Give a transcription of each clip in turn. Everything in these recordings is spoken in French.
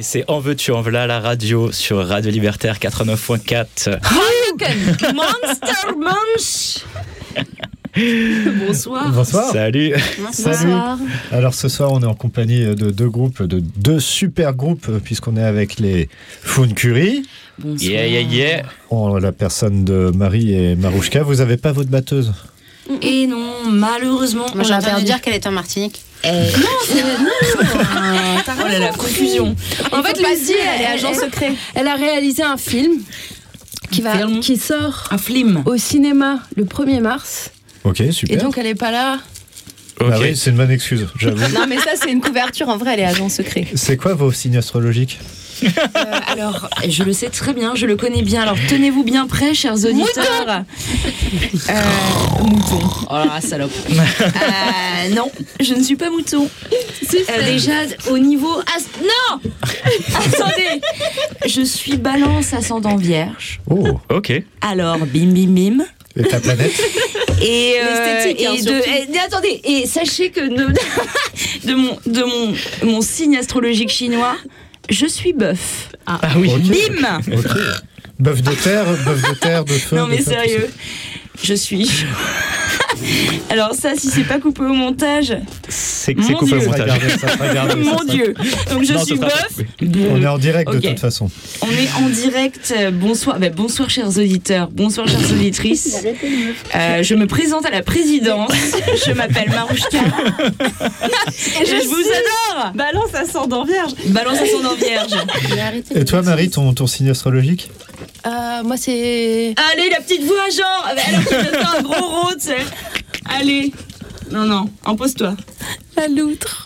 Et c'est En veux-tu en voilà la radio sur Radio Libertaire 89.4. Heineken Monster Munch. Bonsoir. Bonsoir. Salut. Salut. Alors ce soir, on est en compagnie de deux super groupes, puisqu'on est avec les Funkury. Bonsoir. Yeah. En la personne de Marie et Marouchka. Vous n'avez pas votre batteuse? Et non, malheureusement. Moi, j'ai entendu dire qu'elle est en Martinique. Oh là la confusion. En fait, Lucie, elle est agent secret. Elle a réalisé un film qui sort Un film. au cinéma le 1er mars. Ok, super. Et donc, elle n'est pas là. Ok. Ah oui, c'est une bonne excuse, j'avoue. Non, mais ça, c'est une couverture. En vrai, elle est agent secret. C'est quoi vos signes astrologiques? Alors, je le sais très bien, je le connais bien. Alors, tenez-vous bien prêts, chers auditeurs. Mouton. Oh la salope. Non, je ne suis pas mouton. Déjà, au niveau... Non. Attendez. Je suis balance ascendant vierge. Oh, Ok. Alors, bim. et ta planète? Et, L'esthétique, hein, surtout. attendez, et sachez que de mon signe astrologique chinois, je suis bœuf. Ah oui. Ok. Bim. Ok. Bœuf de terre, de feu. Non mais de feu, sérieux, je suis... Alors ça, si c'est pas coupé au montage, C'est Mon coupé au Dieu. montage. mon Dieu. Donc je Non, suis ce sera bœuf. On est en direct Ok. de toute façon. On est en direct. Bonsoir, bonsoir chers auditeurs, bonsoir chères auditrices. Je me présente à la présidence. Je m'appelle Marouchka. Et je vous adore. Balance ascendant vierge. Balance ascendant vierge. Et toi, Marie, ton signe astrologique? Moi, c'est... Allez, la petite voix, genre. Alors que je fais un gros rôle, tu sais. Allez. Non, impose-toi. La loutre.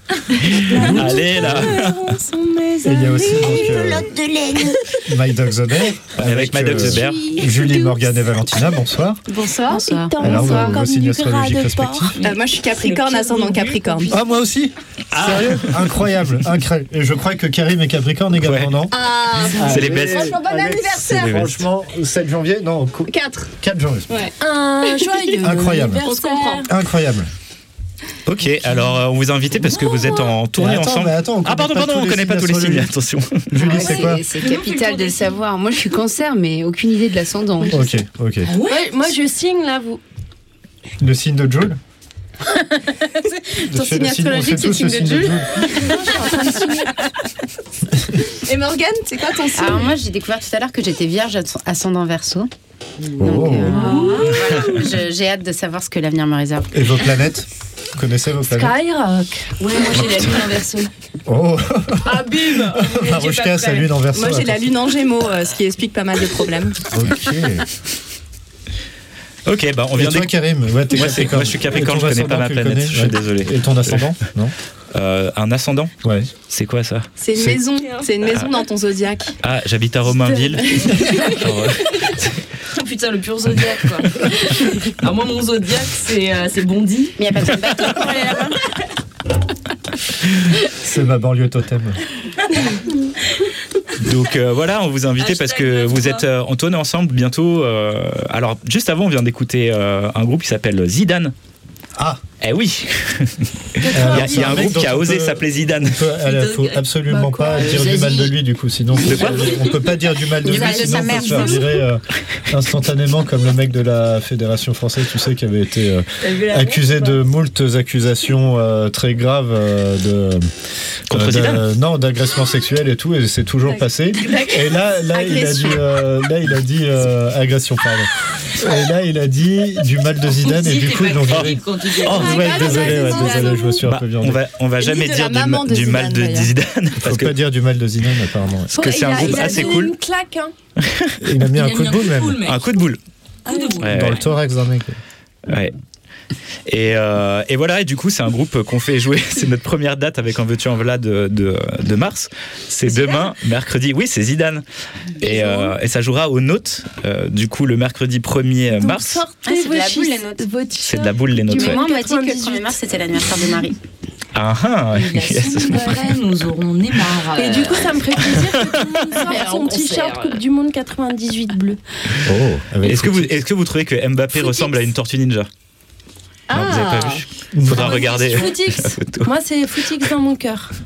Allez là. Et il y a aussi donc, My Dog the Bear. Avec Madame Zebert. Julie, Morgane et Valentina, bonsoir. Bonsoir. Alors, vos signes astrologiques respectifs? Moi, je suis Capricorne, ascendant Capricorne. Ah, moi aussi. Sérieux? Incroyable. Et je crois que Karim est Capricorne également, Ouais. non? C'est les best. Franchement, bon anniversaire. C'est les best. Franchement, 7 janvier? Non, 4. 4 janvier. Un joyeux Incroyable. anniversaire. On se comprend. Incroyable. Ok, alors on vous a invité parce que vous êtes en tournée ensemble. on Pardon, on connaît pas tous les signes, attention. Julie, c'est quoi? C'est capital de le savoir. Moi, je suis cancer, mais aucune idée de l'ascendant. Ok. Ouais, moi, je signe, là, vous. Le signe de Joule? Ton signe astrologique, c'est le signe de Jules. Et Morgane, c'est quoi ton signe? Alors moi, j'ai découvert tout à l'heure que j'étais vierge ascendant Verseau. Oh. Donc, voilà, j'ai hâte de savoir ce que l'avenir me réserve. Et vos planètes? Vous connaissez vos planètes? Skyrock. Ouais, moi j'ai la lune en verso. Oh. Ah bim. Marouchka, sa lune en Verseau. Moi, j'ai la lune en Gémeaux, ce qui explique pas mal de problèmes. Ok. Ok, on Et vient toi, Karim? Ouais, t'es Moi, Capricorne. je suis Capricorne, Et ton je connais pas ma ascendant, tu le planète, connais? je suis désolé. Et ton ascendant? Non? Un ascendant? Ouais. C'est quoi ça? C'est une maison. C'est une maison dans ton zodiaque. Ah, j'habite à Romainville. Genre, Oh putain, le pur zodiaque quoi. Alors moi mon zodiaque c'est Bondy. Mais il n'y a pas de bateau pour aller là-bas. C'est ma banlieue totem. Donc voilà, on vous a invité parce que vous êtes en tournée ensemble bientôt. Alors juste avant, on vient d'écouter un groupe qui s'appelle Zidane. Ah. Eh oui. Il y a un groupe qui a osé s'appeler Zidane. Il faut absolument pas dire du mal de lui, du coup, sinon on peut pas dire du mal de lui, mal de sinon sa on mère, peut se faire virer instantanément, comme le mec de la Fédération française, tu sais, qui avait été accusé de moultes accusations très graves Contre Zidane. non, d'agression sexuelle et tout, et c'est toujours passé. Et là il a dit agression, pardon. Et là il a dit du mal de Zidane, et du coup ils l'ont viré. Ouais, désolé, je me suis un peu viandé. On va jamais de dire la maman de du mal de Zidane, Zidane. Faut Parce que pas dire du mal de Zidane, apparemment. parce que c'est un groupe assez cool. Une claque, hein. Il a mis un coup de boule, même. Un coup de boule. Ouais, Dans ouais. le thorax d'un mec. Ouais. Et voilà, et du coup c'est un groupe qu'on fait jouer. C'est notre première date avec En veux-tu en voilà de mars. C'est demain, mercredi. Oui, c'est Zidane. Et ça jouera au Notes, du coup le mercredi 1er mars. Sortez c'est de la boule, les notes. C'est de la boule les Notes. Mais Ouais. moi, on m'a dit que le 1er mars, c'était l'anniversaire de Marie. Ah, yes. Nous aurons Neymar. Et du coup, ça me ferait plaisir que tout le monde sorte son En t-shirt concert. Coupe du Monde 98 bleu. Oh, avec Est-ce que vous trouvez que Mbappé ressemble à une tortue ninja? Non, vous avez pas vu? Il faudra regarder Footix. la photo. Moi, c'est Footix dans mon cœur.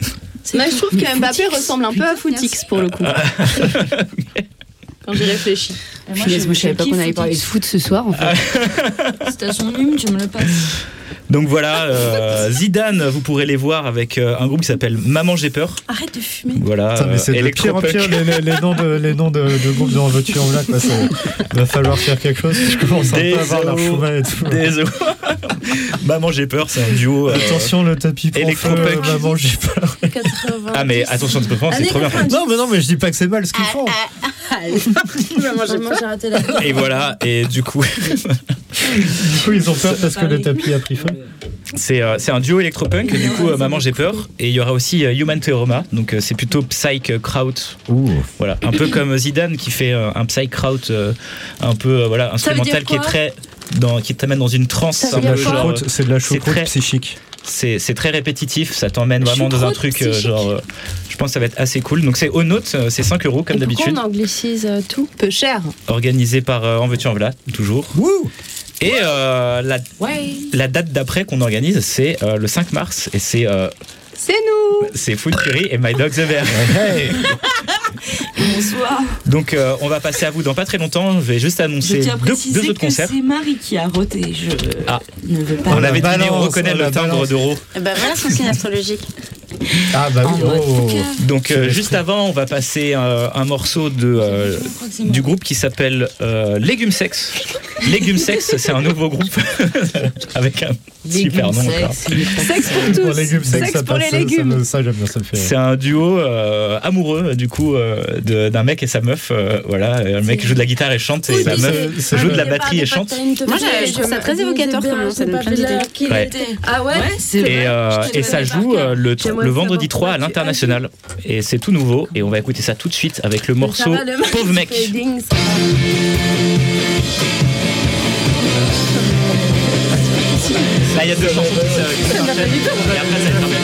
Mais je trouve que Mbappé ressemble un peu à Footix pour le coup. Quand j'y réfléchis. Moi, je savais pas qu'on allait parler de foot ce soir en fait. C'est à son hume, tu me le passes. Donc voilà, Zidane, vous pourrez les voir avec un groupe qui s'appelle Maman j'ai peur. Arrête de fumer. Voilà, mais c'est de pire en pire les noms de groupes de voiture en black. Il va falloir faire quelque chose. Je commence un peu à avoir la chouma et tout. Désolé. Maman j'ai peur, c'est un duo. Attention, le tapis prend feu. Maman j'ai peur. 80. Ah mais attention, c'est trop bien. Non mais je dis pas que c'est mal ce qu'ils font. J'ai raté la. Et voilà, et du coup ils ont peur parce que le tapis a pris feu. C'est un duo électropunk, du coup Maman j'ai peur, et il y aura aussi Human Theorema, donc c'est plutôt psych kraut. Voilà, un peu comme Zidane qui fait un psych kraut un peu voilà, instrumental qui est très qui t'amène dans une transe. C'est de la choucroute psychique. C'est très répétitif, ça t'emmène vraiment dans un truc genre je pense que ça va être assez cool. Donc c'est au Note, c'est 5 € comme d'habitude. Pourquoi on anglicise tout peu cher. Organisé par En veux-tu en voilà, toujours. Wouh. Et la date d'après qu'on organise, c'est le 5 mars et c'est nous. C'est Food Fury et My Dog the Bear. Hey. Bonsoir. Donc on va passer à vous dans pas très longtemps. Je vais juste annoncer deux autres concerts. C'est Marie qui a roté. Je ne veux pas. On avait deviné, on reconnaît le timbre d'euro. Bah voilà son signe astrologique. Ah bah oui. Donc juste avant, on va passer un morceau du groupe qui s'appelle Légumes Sex. Légumes Sex, c'est un nouveau groupe avec un super nom. Sexe pour tous. Sexe pour les légumes. Ça j'aime bien, ça me fait. C'est un duo amoureux du coup d'un mec et sa meuf. Voilà, le mec joue de la guitare et chante et la meuf joue de la batterie et chante. Moi je trouve ça très évocateur comme nom, ça donne plein d'idées. Ouais. Ah ouais. Et ça joue le vendredi 3 à l'International. Et c'est tout nouveau. Et on va écouter ça tout de suite avec le morceau Pauvre mec. Là, il y a deux chansons qui s'enchaînent. Et après, ça va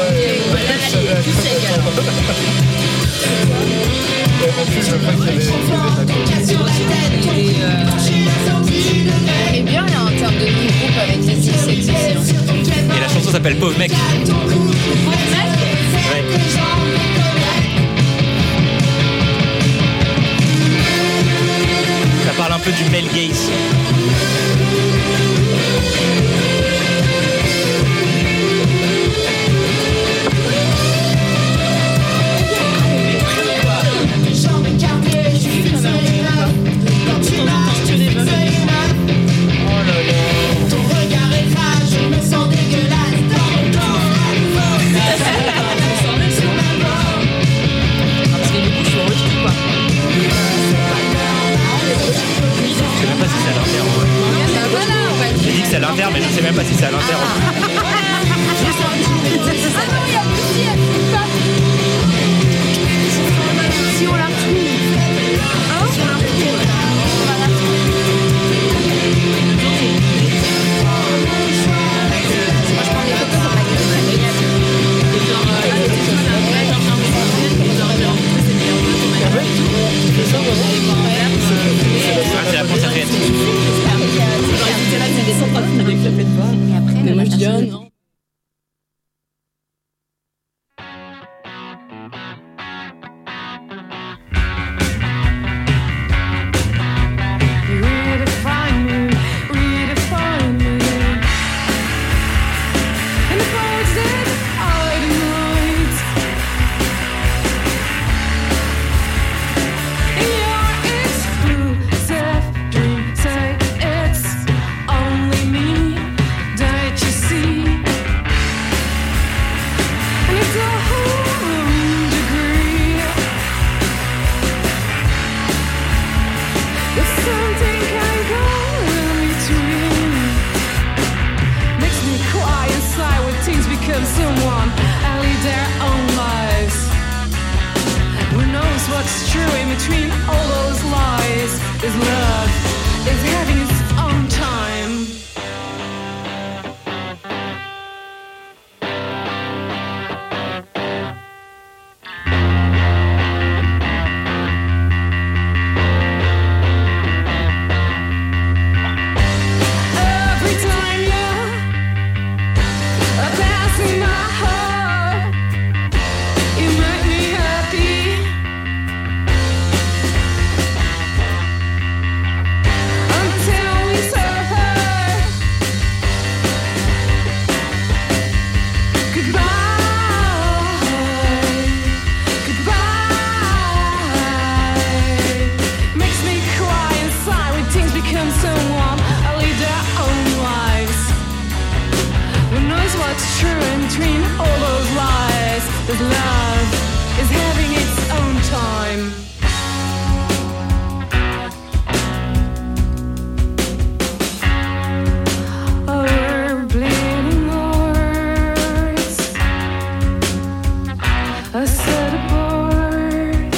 Et bien en termes de groupe avec les six sexes aussi. Et la chanson s'appelle Pauvre mec. Ouais. Ça parle un peu du male gaze. C'est à l'inter, mais je sais même pas si c'est à l'inter. Si on la retrouve. Si on la retrouve. On va la retrouver. Moi je prends des photos pour la c'est la concertette. Mais moi je dis non. 'cause love is having its own time. Oh, we're bleeding hearts, a set apart.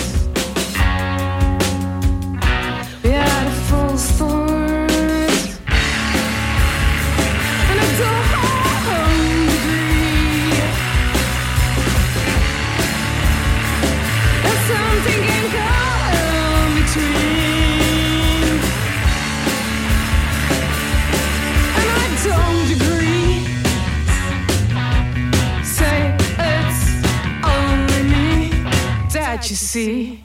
We had a full start, and I don't agree. There's something can come between, and I don't agree. Say it's only me that you see.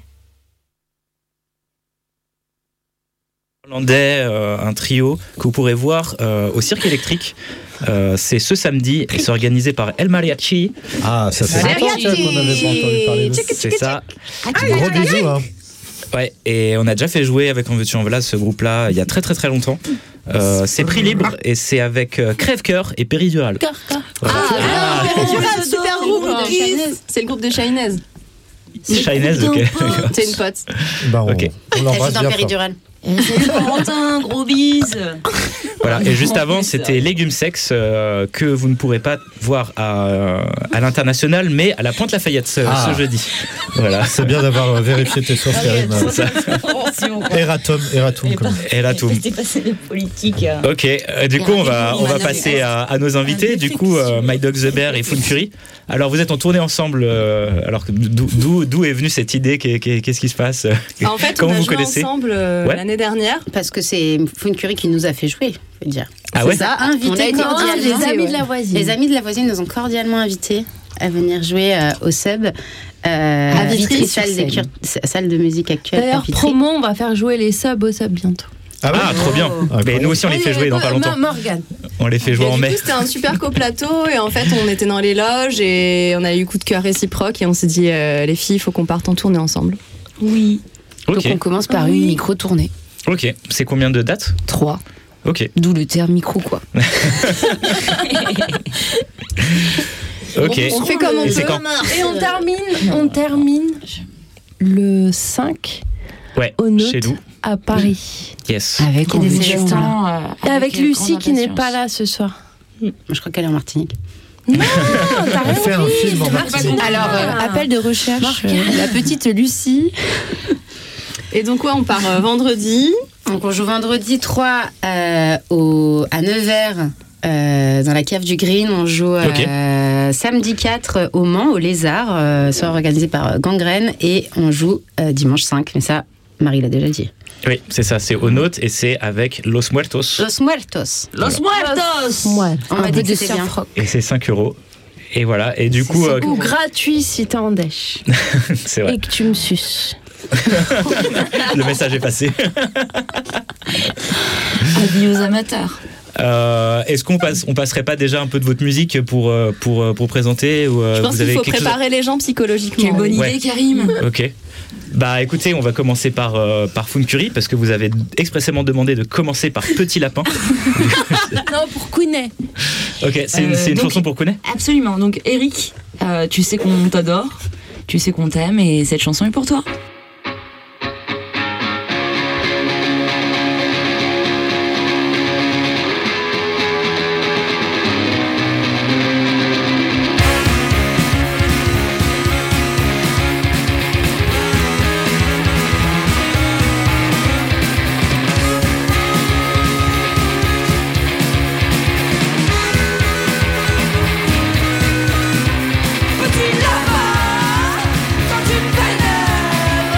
Irlandais, un trio que vous pourrez voir au Cirque électrique. C'est ce samedi et c'est organisé par El Mariachi. Ah, ça fait longtemps qu'on n'avait pas entendu parler de ça. C'est ça. Gros bisous, hein. Ouais, et on a déjà fait jouer avec En veux-tu en voilà ce groupe-là il y a très très très longtemps. C'est prix libre et c'est avec Crève-Cœur et Péridural. Ah, super groupe. C'est le groupe de Shinez. Shinez, ok. C'est une pote. Bah, Ok. on l'embrasse bien fort. Salut Corentin, gros bise. Voilà, et juste avant, c'était Légumes Sex que vous ne pourrez pas voir à l'international, mais à la Pointe-Lafayette ce jeudi. Voilà. C'est bien d'avoir vérifié tes sources, Karim. Eratum. Eratum. C'était passé de politique. Ok, du coup, on va passer à nos invités. Du coup, My Dog the Bear et Food Fury. Alors, vous êtes en tournée ensemble. Alors, d'où est venue cette idée? Qu'est-ce qui se passe? En fait, comment on a vous joué connaissez ensemble l'année dernière. Parce que c'est Food Fury qui nous a fait jouer, faut dire. Ah ouais? C'est ça, invité cordialement. Les amis de la voisine. Les amis de la voisine nous ont cordialement invités à venir jouer au Sub. À Vitry, salle de musique actuelle. D'ailleurs, promo, on va faire jouer les subs au Sub bientôt. Ah, trop bien. Mais nous aussi, on les fait jouer dans pas longtemps. Morgane. On les fait jouer en mai. Du coup, c'était un super coplateau et en fait, on était dans les loges et on a eu coup de cœur réciproque et on s'est dit, les filles, il faut qu'on parte en tournée ensemble. Oui. Ok. Donc on commence par une micro-tournée. Ok. C'est combien de dates? 3. Ok. D'où le terme micro, quoi. Ok. On fait comme on Et c'est peut. quand? Et on termine le 5 au Note chez nous. à Paris. Yes. Avec des Lucie. Et avec Lucie qui n'est pas là ce soir. Je crois qu'elle est en Martinique. Non, Elle fait un film en Martinique. Alors, appel de recherche, la petite Lucie. Et donc, on part vendredi. Donc on joue vendredi 3 à 9h dans la cave du Green. On joue samedi 4 au Mans, au Lézard, soir organisé par Gangrène. Et on joue dimanche 5, mais ça, Marie l'a déjà dit. Oui, c'est ça, c'est au Note et c'est avec Los Muertos. Los Muertos. Ouais, On m'a dit que c'était bien. Et c'est 5 €. Et voilà, et du coup... Ou gratuit si t'es en dèche. c'est vrai. Et que tu me suces. Le message est passé. Avis aux amateurs. Est-ce qu'on passerait pas déjà un peu de votre musique pour présenter ou, je pense vous qu'il avez faut quelque préparer les gens psychologiquement. Quelle bonne idée, Karim. Ok. Bah écoutez, on va commencer par Food Fury parce que vous avez expressément demandé de commencer par Petit Lapin. Non, pour Kounet. Ok, c'est une chanson pour Kounet. Absolument. Donc Eric, tu sais qu'on t'adore, tu sais qu'on t'aime et cette chanson est pour toi. Petit lapin, quand tu me pénètres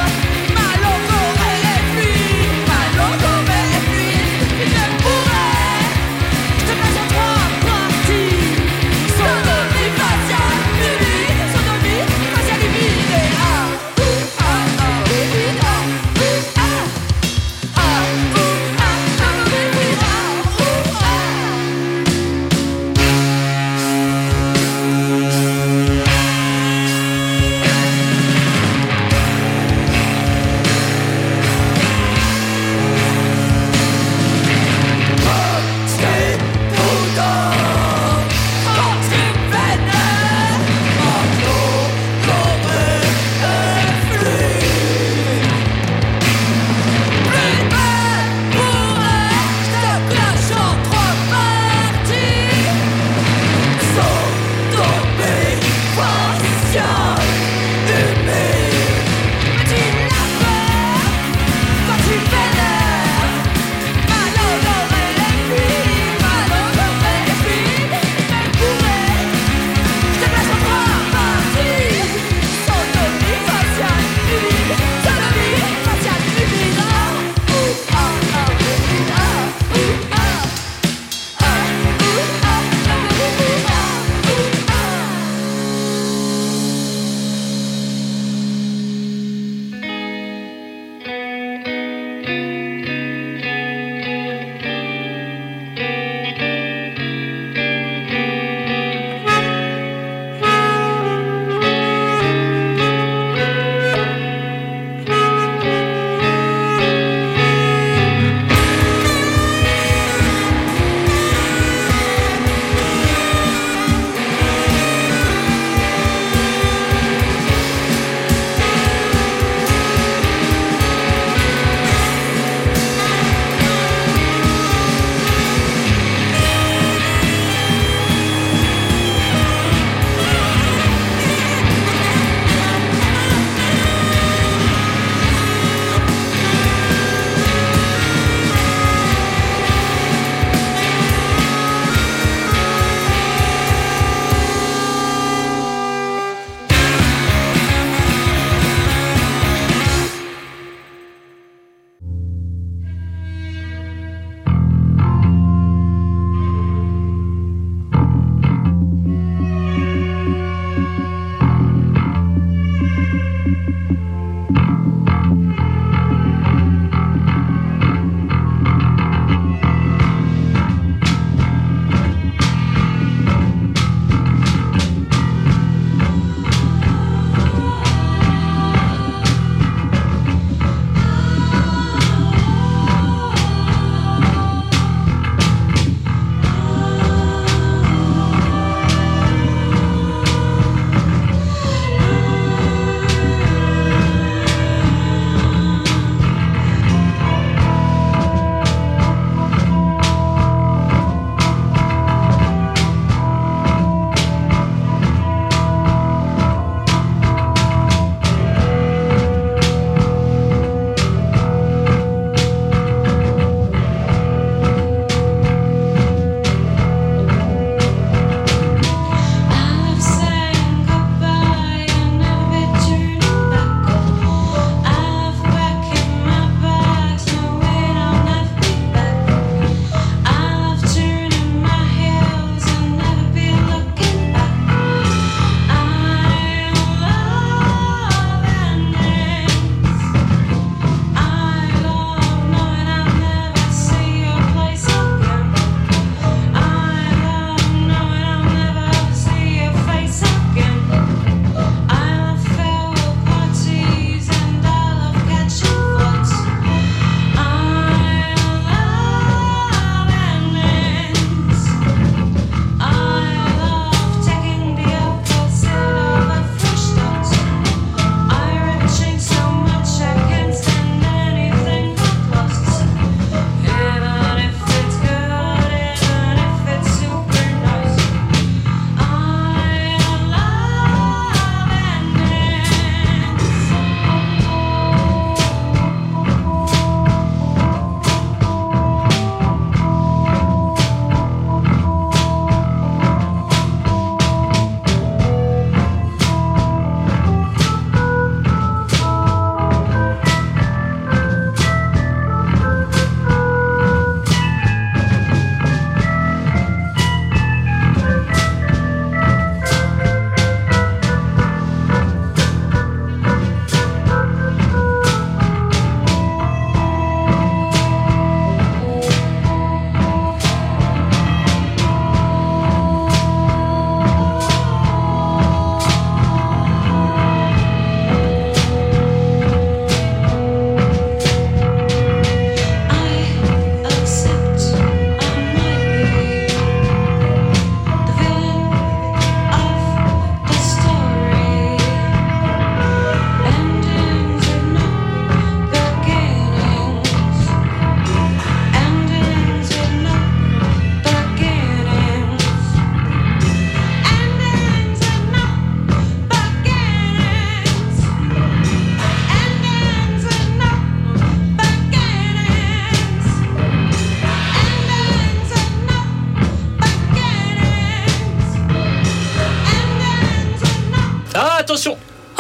attention.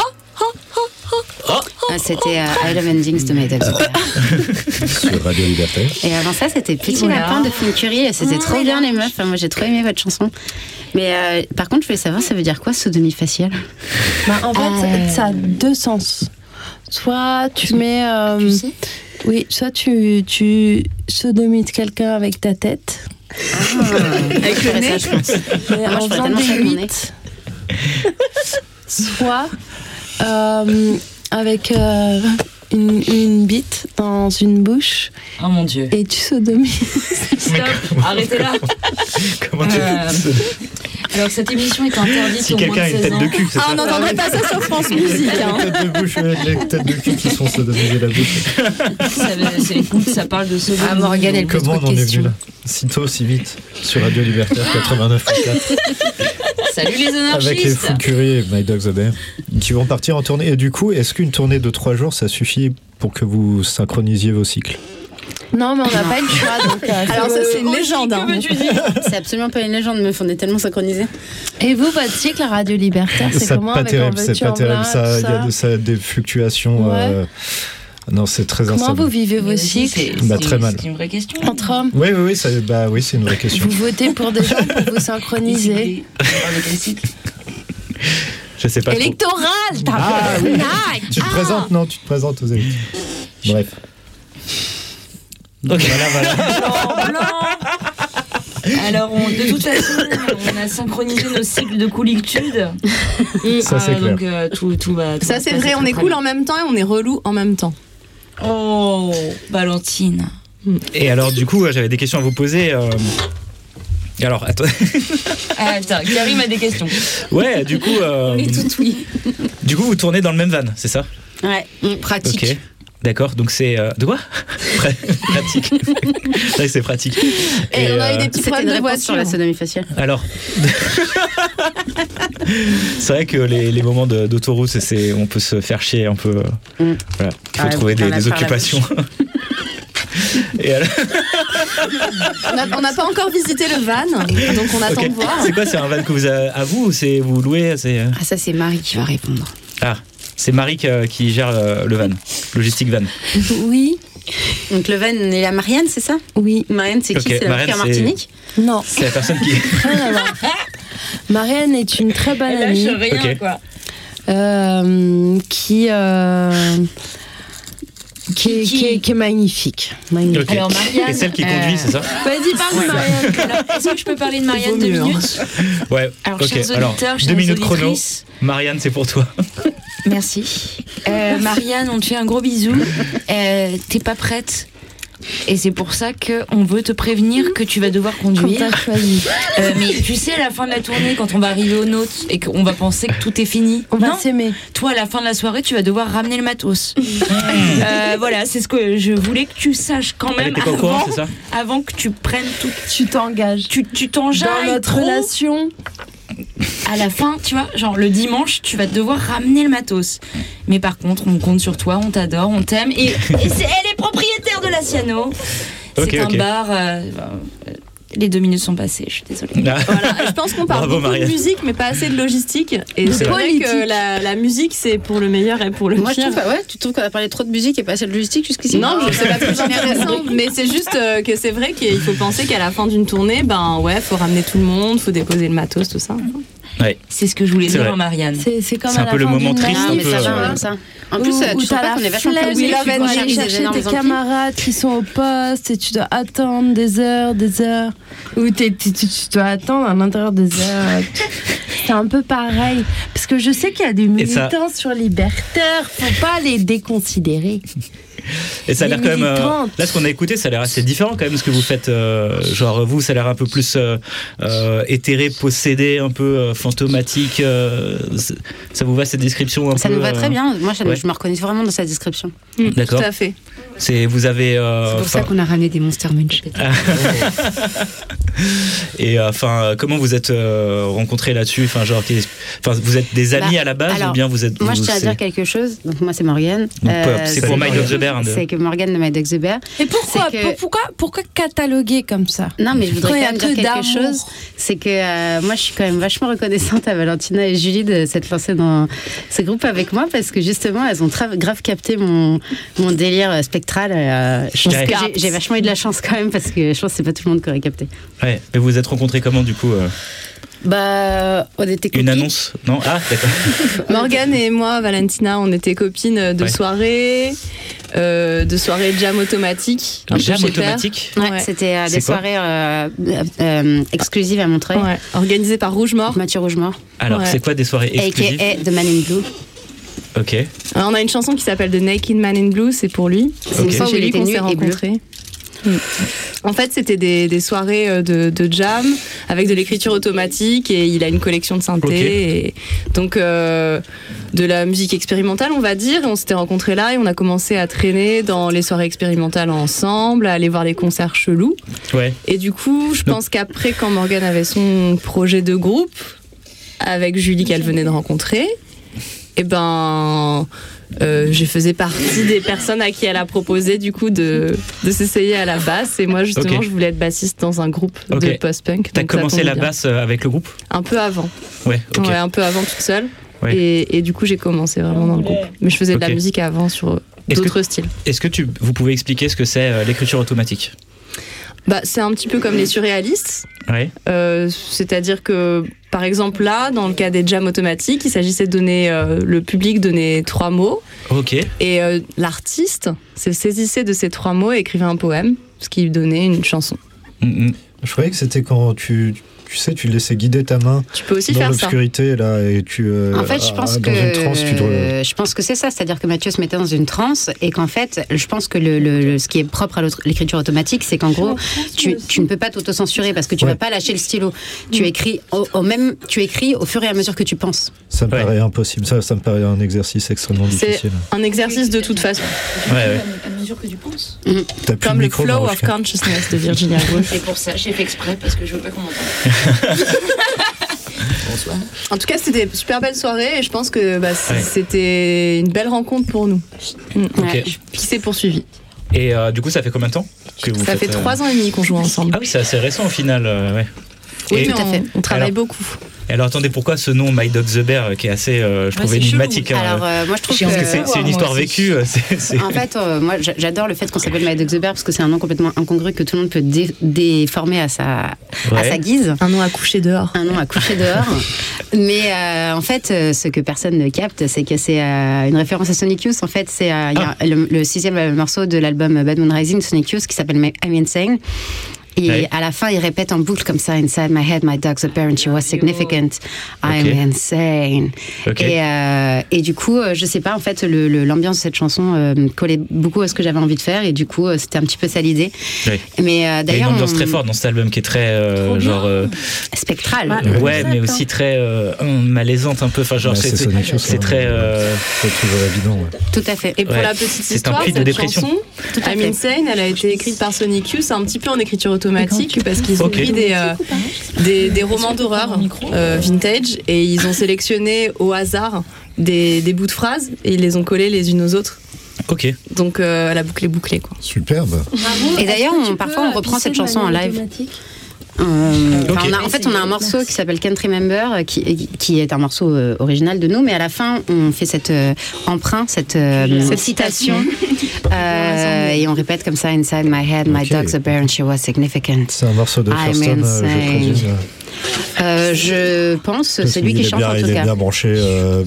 C'était I Love Endings de Made Up Sur Radio Liberté. Et avant ça, c'était Petit Lapin de Fun Curie. C'était trop bien, les meufs. Moi, j'ai trop aimé votre chanson. Mais par contre, je voulais savoir, ça veut dire quoi, sodomie faciale? En fait, ça a deux sens. Soit tu mets. Tu sais? Oui, soit tu sodomites quelqu'un avec ta tête. Avec le nez, je pense. Mais en faisant des 8. Soit avec une bite dans une bouche. Oh mon Dieu. Et tu sodomises. Stop, arrêtez là. Comment tu Alors cette émission est interdite Si au moins quelqu'un a de une 16 tête ans. de cul, c'est ça? On n'entendrait pas ça sur France Musique. Les têtes de bouche, les têtes de cul qui sont sodomisées la bouche. Écoute, ça parle de sodomie. Ah, Morgane, elle pose Comment trop on de en est questions. venu là? Si tôt, si vite, sur Radio Libertaire 89.4. Salut les anarchistes. Avec les Fou Curie et My Dog the Bear, qui vont partir en tournée. Et du coup, est-ce qu'une tournée de 3 jours, ça suffit pour que vous synchronisiez vos cycles? Non, mais on n'a pas eu le choix. Donc, Alors ça, c'est une légende. Que veux-tu dire? C'est absolument pas une légende, meuf. On est tellement synchronisés. Et vous, votre cycle à Radio Libertaire, c'est Ça comment pas avec terrible, En c'est veux-tu, pas en terrible. voilà, Il y a ça, des fluctuations. Ouais. Non, c'est très Comment instable. vous vivez vos cycles Très mal. C'est une vraie question. entre hommes? Oui, c'est une vraie question. Vous votez pour des gens pour vous synchroniser. Je sais pas trop. Électoral, Ah oui. Tu te présentes? Non, tu te présentes aux élites. Bref. Ok. Blanc. Alors, de toute façon, on a synchronisé nos cycles de coolitude. Ça, c'est clair. Donc, tout va. Ça, c'est vrai, on est cool en même temps et on est relou en même temps. Oh, Valentine. Et alors, du coup, j'avais des questions à vous poser. Alors, attends. Attends, Karim a des questions. Ouais, du coup. oui. Du coup, vous tournez dans le même van, c'est ça? Ouais, pratique. Ok. D'accord, donc c'est. De quoi? Pratique. Ouais, c'est pratique. Et on a eu des petits C'était problèmes une de réponse voiture. sur la sodomie faciale. Alors. C'est vrai que les moments d'autoroute, on peut se faire chier un peu. Voilà. Il faut trouver des occupations. Et alors... On n'a pas encore visité le van, donc on attend Ok. de voir. C'est quoi? C'est un van que vous avez à vous ou c'est vous louez? Ah, ça, c'est Marie qui va répondre. Ah, c'est Marie qui gère le van, logistique van. Oui, Donc, le van est la Marianne, c'est ça? oui. Marianne, c'est qui? Ok, C'est la Marianne, fille en c'est- Martinique? Non, C'est la personne qui. rien à voir. Marianne est une très bonne amie rien, Ok. quoi. qui est magnifique. Magnifique. Ok. Alors, Marianne. Et celle qui conduit, c'est ça? Vas-y, parle de Marianne. Alors, est-ce que je peux parler de Marianne Vaut 2 mieux, hein. minutes? Ouais. Alors, ok. chers Alors, auditeurs, 2 chères minutes chrono. auditrices. Marianne, c'est pour toi. Merci. Marianne, on te fait un gros bisou. T'es pas prête. Et c'est pour ça qu'on veut te prévenir que tu vas devoir Quand conduire. t'as choisi. Mais tu sais, à la fin de la tournée, quand on va arriver aux notes et qu'on va penser que tout est fini, On va non, s'aimer. toi, à la fin de la soirée, tu vas devoir ramener le matos. Voilà, c'est ce que je voulais que tu saches quand Elle même était pas au courant, c'est ça? avant que tu prennes tout. Tu t'engages. Tu t'enjailles Dans notre trop. relation, À la fin, tu vois, genre le dimanche, tu vas devoir ramener le matos. Mais par contre, on compte sur toi, on t'adore, on t'aime. Et elle est propriétaire de la Ciano. C'est Ok, un ok. bar. Les 2 minutes sont passées, je suis désolée. Ah. Voilà, je pense qu'on parle Bravo, beaucoup Marianne. de musique, mais pas assez de logistique. Et De c'est vrai politique. que la musique, c'est pour le meilleur et pour le Moi, je pire. trouve, tu trouves qu'on a parlé trop de musique et pas assez de logistique jusqu'ici? Non, je sais pas plus intéressant, mais c'est juste que c'est vrai qu'il faut penser qu'à la fin d'une tournée, faut ramener tout le monde, faut déposer le matos, tout ça. Ouais. C'est ce que je voulais C'est dire vrai. en Marianne. c'est comme C'est à un la peu le fin moment d'une triste, manif, un mais peu, ça va, ouais. même ça. En plus, où tu trouves t'as pas la qu'on est vachement flemme, plus We love tu dois Angel, aller ils chercher énormes tes amplis. camarades qui sont au poste et tu dois attendre des heures. Ou tu dois attendre à l'intérieur des heures. C'est un peu pareil. Parce que je sais qu'il y a des Et ça- militants sur Libertaire, faut pas les déconsidérer. Et ça a l'air Les quand même. militantes. Là, ce qu'on a écouté, ça a l'air assez différent quand même ce que vous faites. Genre, vous, ça a l'air un peu plus éthéré, possédé, un peu fantomatique. Ça vous va cette description un Ça peu nous va très bien. Moi, ouais. je me reconnais vraiment dans sa description. D'accord. Tout à fait. Vous avez. C'est pour ça qu'on a ramené des Monster Munch. Et comment vous êtes rencontrés là-dessus? Vous êtes des amis à la base ou bien vous êtes. Moi, je tiens à dire quelque chose. Donc, moi, c'est Morgane. C'est pour My Dog the Bear. C'est que Morgane de My Dog the Bear. Et pourquoi cataloguer comme ça? Non, mais je voudrais quand même dire quelque chose. C'est que moi, je suis quand même vachement reconnaissante à Valentina et Julie de s'être lancées dans ce groupe avec moi parce que justement, elles ont grave capté mon délire spectral. Je pense que j'ai vachement eu de la chance quand même parce que je pense que c'est pas tout le monde qui aurait capté. Ouais, mais vous vous êtes rencontrés comment du coup? On était copines. Une annonce? Non? Ah, d'accord. Morgane et moi, Valentina, on était copines de soirée jam automatique. Jam automatique? Ouais, c'était des soirées exclusives à Montreuil. Ouais, organisées par Rougemort. Mathieu Rougemort. Alors, c'est quoi des soirées exclusives? A.K.A. The Man in Blue. Ok. Alors, on a une chanson qui s'appelle The Naked Man in Blue, c'est pour lui. C'est chez lui qu'on s'est rencontrés. En fait, c'était des soirées de jam avec de l'écriture automatique et il a une collection de synthés. Et donc, de la musique expérimentale, on va dire. Et on s'était rencontrés là et on a commencé à traîner dans les soirées expérimentales ensemble, à aller voir des concerts chelous. Ouais. Et du coup, je pense qu'après, quand Morgane avait son projet de groupe, avec Julie qu'elle venait de rencontrer, je faisais partie des personnes à qui elle a proposé du coup de s'essayer à la basse et moi justement je voulais être bassiste dans un groupe de post-punk. T'as commencé la basse avec le groupe? Un peu avant. Ouais, un peu avant toute seule. Ouais. Et du coup j'ai commencé vraiment dans le groupe. Mais je faisais de la musique avant sur d'autres styles. Est-ce que vous pouvez expliquer ce que c'est l'écriture automatique? C'est un petit peu comme les surréalistes. Ouais. C'est-à-dire que, par exemple, là, dans le cas des jams automatiques, il s'agissait de donner, le public donnait 3 mots. Ok. Et l'artiste se saisissait de ces 3 mots et écrivait un poème, ce qui donnait une chanson. Je croyais que c'était quand tu tu laissais guider ta main dans l'obscurité là et tu en fait je pense que je pense que c'est ça, c'est-à-dire que Mathieu se mettait dans une transe et qu'en fait je pense que ce qui est propre à l'écriture automatique, c'est qu'en gros tu ne peux pas t'autocensurer parce que tu vas pas lâcher le stylo, tu écris tu écris au fur et à mesure que tu penses. Ça me paraît impossible, ça me paraît un exercice extrêmement difficile. C'est un exercice de toute façon. À mesure que tu penses. Comme le flow of consciousness de Virginia Woolf. Et pour ça, j'ai fait exprès parce que je veux pas qu'on m'entende. Bonsoir. En tout cas, c'était une super belle soirée et je pense que c'était une belle rencontre pour nous. Qui s'est poursuivie. Et du coup, ça fait combien de temps que vous Ça fait 3 ans et demi qu'on joue ensemble. Ah oui, c'est assez récent au final. Oui, tout à fait. On travaille beaucoup. Et alors attendez, pourquoi ce nom My Dog the Bear qui est assez, je trouve, énigmatique. Alors moi je trouve que c'est une histoire vécue. En fait, moi j'adore le fait qu'on s'appelle My Dog the Bear parce que c'est un nom complètement incongru que tout le monde peut déformer à sa guise. Un nom à coucher dehors. Mais en fait, ce que personne ne capte, c'est que c'est une référence à Sonic Youth. En fait, c'est le 6e morceau de l'album Bad Moon Rising de Sonic Youth qui s'appelle I'm Insane. Et à la fin, il répète en boucle comme ça, Inside my head, my dog's a bear and she was significant. I'm insane. Et du coup, je sais pas, en fait, l'ambiance de cette chanson collait beaucoup à ce que j'avais envie de faire. Et du coup, c'était un petit peu ça l'idée. Mais d'ailleurs, il y a une ambiance très forte dans cet album qui est très genre spectrale. Ouais, mais aussi très malaisante un peu. Enfin, genre c'est très. C'est toujours évident. Tout à fait. Et pour la petite histoire, cette chanson, I'm Insane, elle a été écrite par Sonic Youth, un petit peu en écriture automatique parce qu'ils ont pris des romans d'horreur vintage et ils ont sélectionné au hasard des bouts de phrases et ils les ont collés les unes aux autres. Ok. Donc la boucle est bouclée quoi. Superbe. Et d'ailleurs parfois on reprend cette chanson en live. En fait, on a un morceau qui s'appelle Can't Remember, qui est un morceau original de nous, mais à la fin, on fait cette emprunt, cette citation, et on répète comme ça Inside my head, my dog's a bear and she was significant. C'est un morceau de Thurston, je pense, c'est lui qui chante en tout cas. Il est bien branché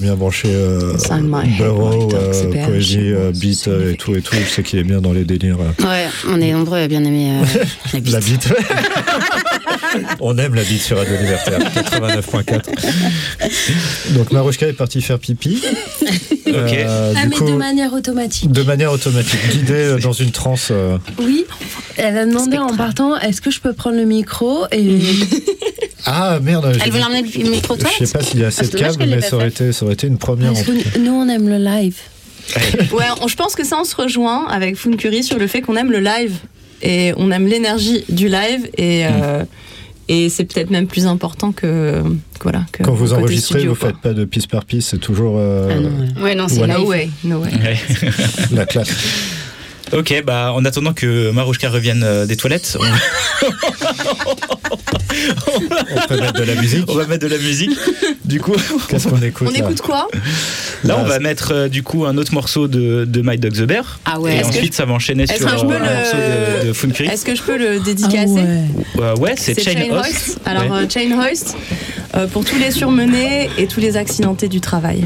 Burrow, poésie, beat et tout. Je sais qu'il est bien dans les délires. Ouais, on est nombreux à bien aimer la beat. On aime la beat sur Radio Libertaire 89.4. Donc Marouchka est partie faire pipi. Mais de manière automatique. De manière automatique, guidée dans une transe. Oui, elle a demandé en partant, est-ce que je peux prendre le micro et... Ah merde. Elle veut emmener le micro toi. Je sais pas s'il y a assez de câbles, mais ça aurait été une première. Parce que nous on aime le live. Ouais, je pense que ça, on se rejoint avec Funcuri sur le fait qu'on aime le live et on aime l'énergie du live et c'est peut-être même plus important que voilà. Quand vous enregistrez, studio, vous faites pas de piece par piece, c'est toujours. Non, c'est no way. La classe. Ok, en attendant que Marouchka revienne des toilettes, on peut mettre de la musique. On va mettre de la musique. Du coup, qu'est-ce qu'on écoute? On écoute quoi? Là, on va mettre du coup un autre morceau de My Dog the Bear. Ah ouais. Et ensuite, ça va enchaîner sur un morceau de Funcuri. Est-ce que je peux le dédicacer? Ouais, c'est Chain Hoist. Alors, Chain Hoist, pour tous les surmenés et tous les accidentés du travail.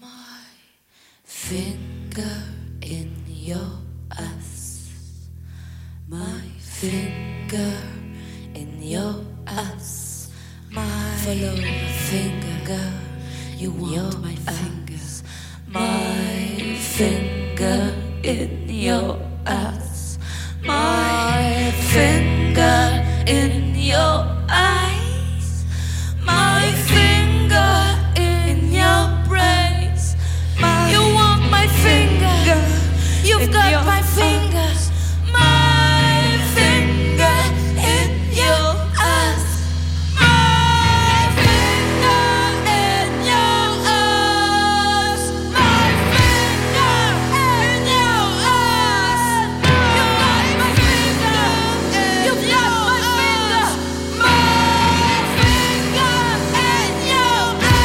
finger in your ass. My finger in your ass. Follow my finger. You want my fingers. My finger in your ass. My finger in your eyes. My finger in your brains. You want my finger. You've got my fingers. My finger in your ass. My finger in your ass. My finger in your ass. You got my finger. You've got my finger. My finger in your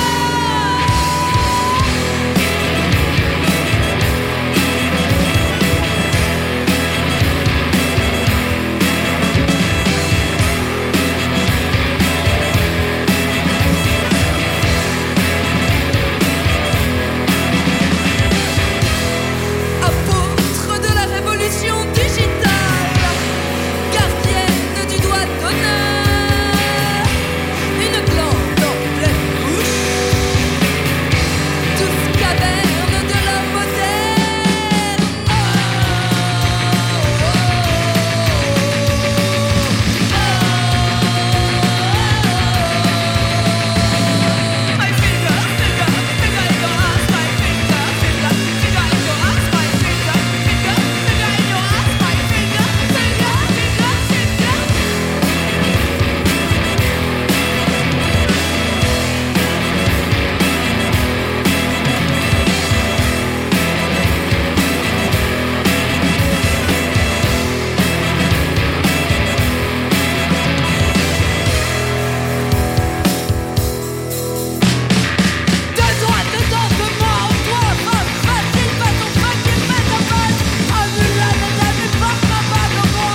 apôtre de la révolution digitale, gardienne du doigt d'honneur, une glande en pleine bouche, douce caverne de l'homme moderne. My finger, finger, finger in your ass. My finger, finger, finger in your ass. My finger, finger, finger in your ass. My finger, finger, finger, finger. De droite, de gauche, de moi en toi, femme, facile, façon facile, mets ta balle. Ah, nul là, non, t'as vu, porte ma balle en moi.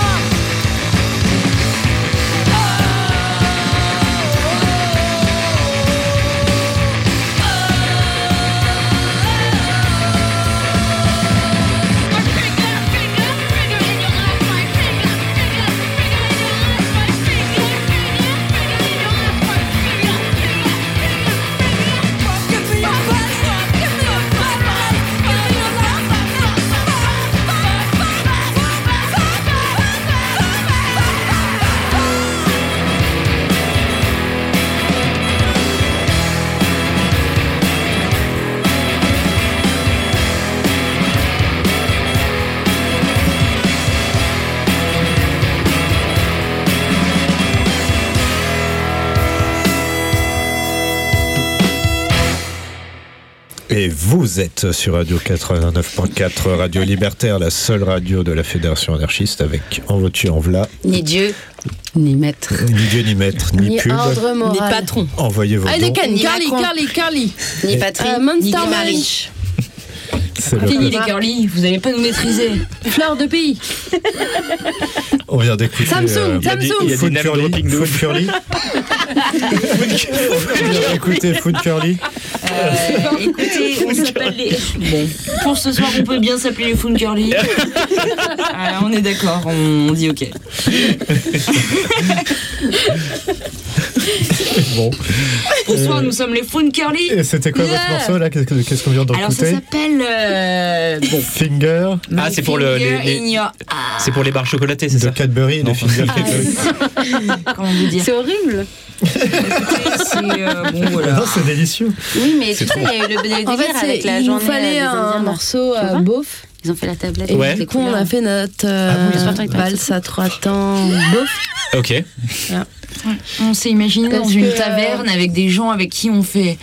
My finger, finger, finger in your ass. My finger, finger, finger in your ass. My finger, finger, finger in your ass. My finger, finger, finger, finger. Give me your butt, give me your butt, give me your Et vous êtes sur Radio 89.4, Radio Libertaire, la seule radio de la Fédération anarchiste avec En veux-tu, en v'là. Ni Dieu, ni maître. Ni Dieu, ni maître, ni pub. Ordre moral. Ni patron. Envoyez vos dons. Carly, Macron. Carly. Ni patrie, ni Monster Marie. Munch. C'est le Fini code. les girlies, vous allez pas nous maîtriser. Fleur de pays. On vient d'écouter Samsung, Samsung. il y a Food du name Curly. dropping de Food ouf. Curly. On vient d'écouter Food Curly. Écoutez, on s'appelle les. Bon, pour ce soir, on peut bien s'appeler les Food Girly. On est d'accord, on dit ok. Bon. Bonsoir, nous sommes les Food Girly. Et c'était quoi votre morceau là? Qu'est-ce qu'on vient Alors ça d'écouter? s'appelle. Bon. Finger Ah, c'est pour c'est pour les barres chocolatées, c'est de ça? Cadbury, Non. les Finger Cadbury. Comment vous dire? C'est horrible. C'est bon voilà. Non, c'est délicieux. Oui, mais tu sais, il y a eu le délire En fait, avec la il nous journée. fallait des un Indiens, morceau Tu vois beauf. Ils ont fait la tablette. Et Ouais. du coup, on a fait notre valse à 3 temps beauf. Ok. On s'est imaginé Parce dans une que, taverne avec des gens avec qui on fait.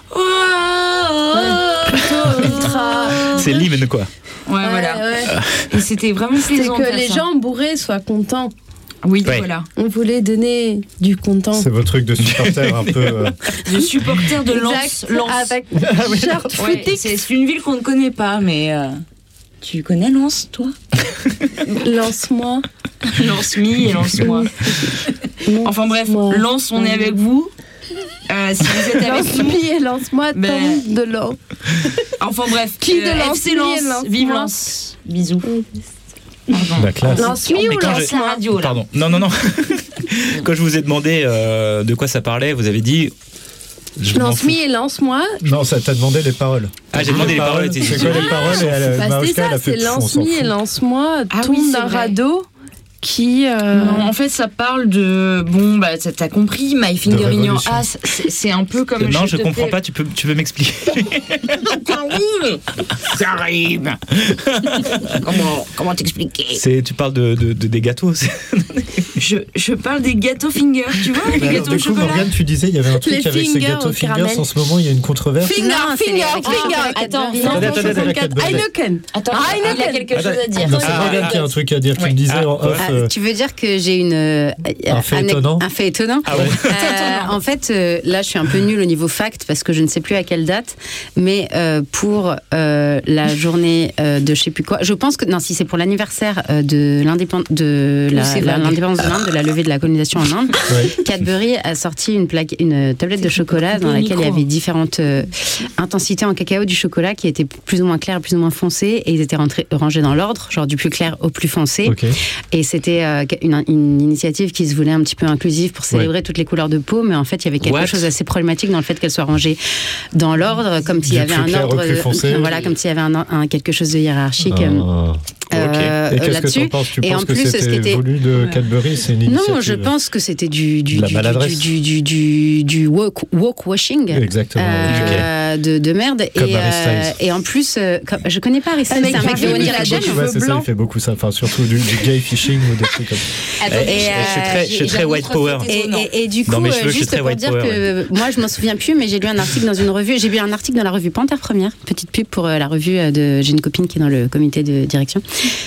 Plutôt ultra. C'est l'hymne, quoi. Ouais, voilà. Ouais. Et c'était vraiment C'est plaisant. de que faire les ça. gens bourrés soient contents. Oui, Ouais. voilà. On voulait donner du content. C'est vos trucs de supporter un peu. De supporter de Lens. Exact. Avec shirt Ouais, footix. c'est une ville qu'on ne connaît pas, mais tu connais Lens, toi? Lance-moi. Lance-mi et lance-moi. Enfin bref, Lance-moi. Lens, on est avec vous. Si vous êtes avec nous. Lance-moi et lance-moi Ben- tant de l'eau. Enfin bref, Qui de Lens, FC mi et Lens, Lens, vive moi. Lens. Bisous. La classe. Lance-mi ou lance-moi radio, là. Pardon. Non. Quand je vous ai demandé de quoi ça parlait, vous avez dit. Lance-mi et lance-moi. Non, ça t'a demandé les paroles. Ah, j'ai demandé les paroles. C'est quoi les paroles? Et Marouchka, elle a fait c'est lance-mi et lance-moi. Tombe d'un radeau. Qui Non, en fait, ça parle de t'as compris, My Finger in Your Ass. C'est un peu comme. Non, je comprends pas. Tu peux m'expliquer. Ça arrive. Comment t'expliquer? Tu parles des gâteaux. Je parle des gâteaux fingers, tu vois, les gâteaux au chocolat. Morgane, tu disais, il y avait un truc Les avec ces gâteaux fingers. En ce moment, il y a une controverse. Finger. Attends, Heineken. Attends, il a quelque chose à dire. Non, c'est Morgane qui a un truc à dire, qui me disait en off. Tu veux dire que j'ai un fait étonnant. Un fait étonnant. Ah ouais. En fait, là, je suis un peu nulle au niveau fact parce que je ne sais plus à quelle date, mais pour la journée de je sais plus quoi, je pense que non, si c'est pour l'anniversaire de l'indépendance de l'Inde, de la levée de la colonisation en Inde, Cadbury a sorti une tablette de chocolat dans laquelle il y avait différentes intensités en cacao du chocolat qui étaient plus ou moins claires, plus ou moins foncées, et ils étaient rangés dans l'ordre, genre du plus clair au plus foncé. Okay. Et c'était une initiative qui se voulait un petit peu inclusive pour célébrer toutes les couleurs de peau, mais en fait il y avait quelque chose d'assez problématique dans le fait qu'elles soient rangées dans l'ordre, comme s'il y avait un ordre, voilà, comme s'il y avait quelque chose de hiérarchique. Et qu'est-ce que tu penses? Tu penses que c'était voulu de Cadbury? C'est une initiative? Non, je pense que c'était du woke-washing. Exactement. De merde. Et en plus, je connais pas Harry Styles, c'est un mec de One Direction. C'est ça, il fait beaucoup ça. Enfin, surtout du gay fishing ou des trucs comme ça. Je suis très white power. Et du coup, juste pour dire que moi, je m'en souviens plus, mais j'ai lu un article dans une revue. J'ai lu un article dans la revue Panthère Première. Petite pub pour la revue j'ai une copine qui est dans le comité de direction.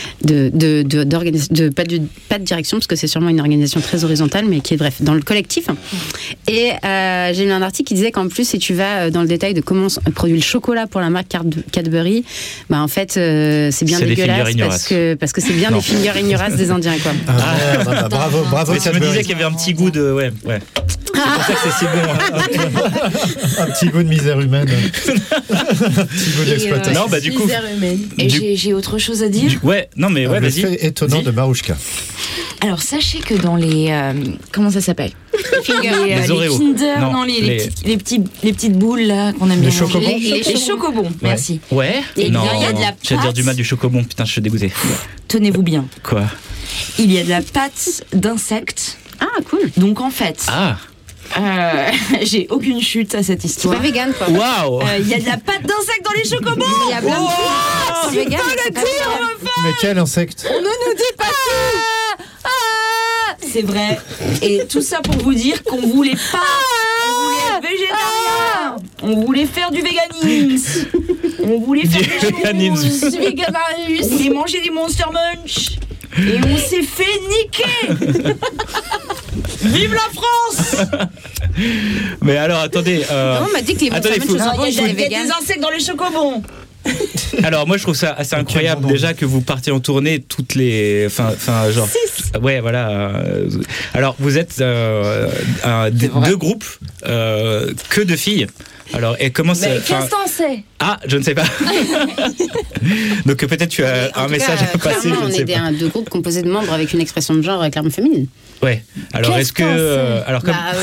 Pas de direction, parce que c'est sûrement une organisation très horizontale, mais qui est bref, dans le collectif. Et j'ai lu un article qui disait qu'en plus, si tu vas dans le détail de comment on produit le chocolat pour la marque Cadbury, en fait, c'est bien dégueulasse parce que c'est bien des finger in your ass des Indiens, quoi. Bravo. Mais ça me disait qu'il y avait un petit goût de. Ouais. C'est pour ça que c'est si bon. Un petit goût de misère humaine. Un petit goût d'exploitation. Non, du coup. Et j'ai autre chose à dire. Le fait étonnant de Marouchka. Alors sachez que dans les comment ça s'appelle? Les Oreo. Kinder, les petites boules là qu'on aime bien manger. Les chocobons. Merci. Ouais. Et non. Il y a de la pâte. J'allais dire du mal du chocobon. Putain, je suis dégoûté. Tenez-vous bien. Quoi? Il y a de la pâte d'insectes. Ah cool. Donc en fait. J'ai aucune chute à cette histoire. C'est pas vegan, quoi. Waouh. Il y a de la pâte d'insectes dans les chocobons. Il y a plein de trucs. C'est pas le dire. Mais quel insecte? On ne nous dit pas tout. C'est vrai. Et tout ça pour vous dire qu'on voulait pas. On voulait être végétarien. On voulait faire du véganisme. On voulait faire du véganisme. On voulait manger des Monster Munch. Et on s'est fait niquer. Vive la France. Mais alors, attendez. On m'a dit que les Monster Munch sont bons, il y a des insectes dans les chocobons. Alors moi je trouve ça assez incroyable déjà que vous partiez en tournée toutes les genre 6. Ouais voilà alors vous êtes deux groupes que de filles. Alors et comment ça qu'est-ce que t'en sais? Ah je ne sais pas. Donc peut-être tu as un message à passer. On est deux groupes composés de membres avec une expression de genre clairement féminine. Ouais. Alors est-ce que alors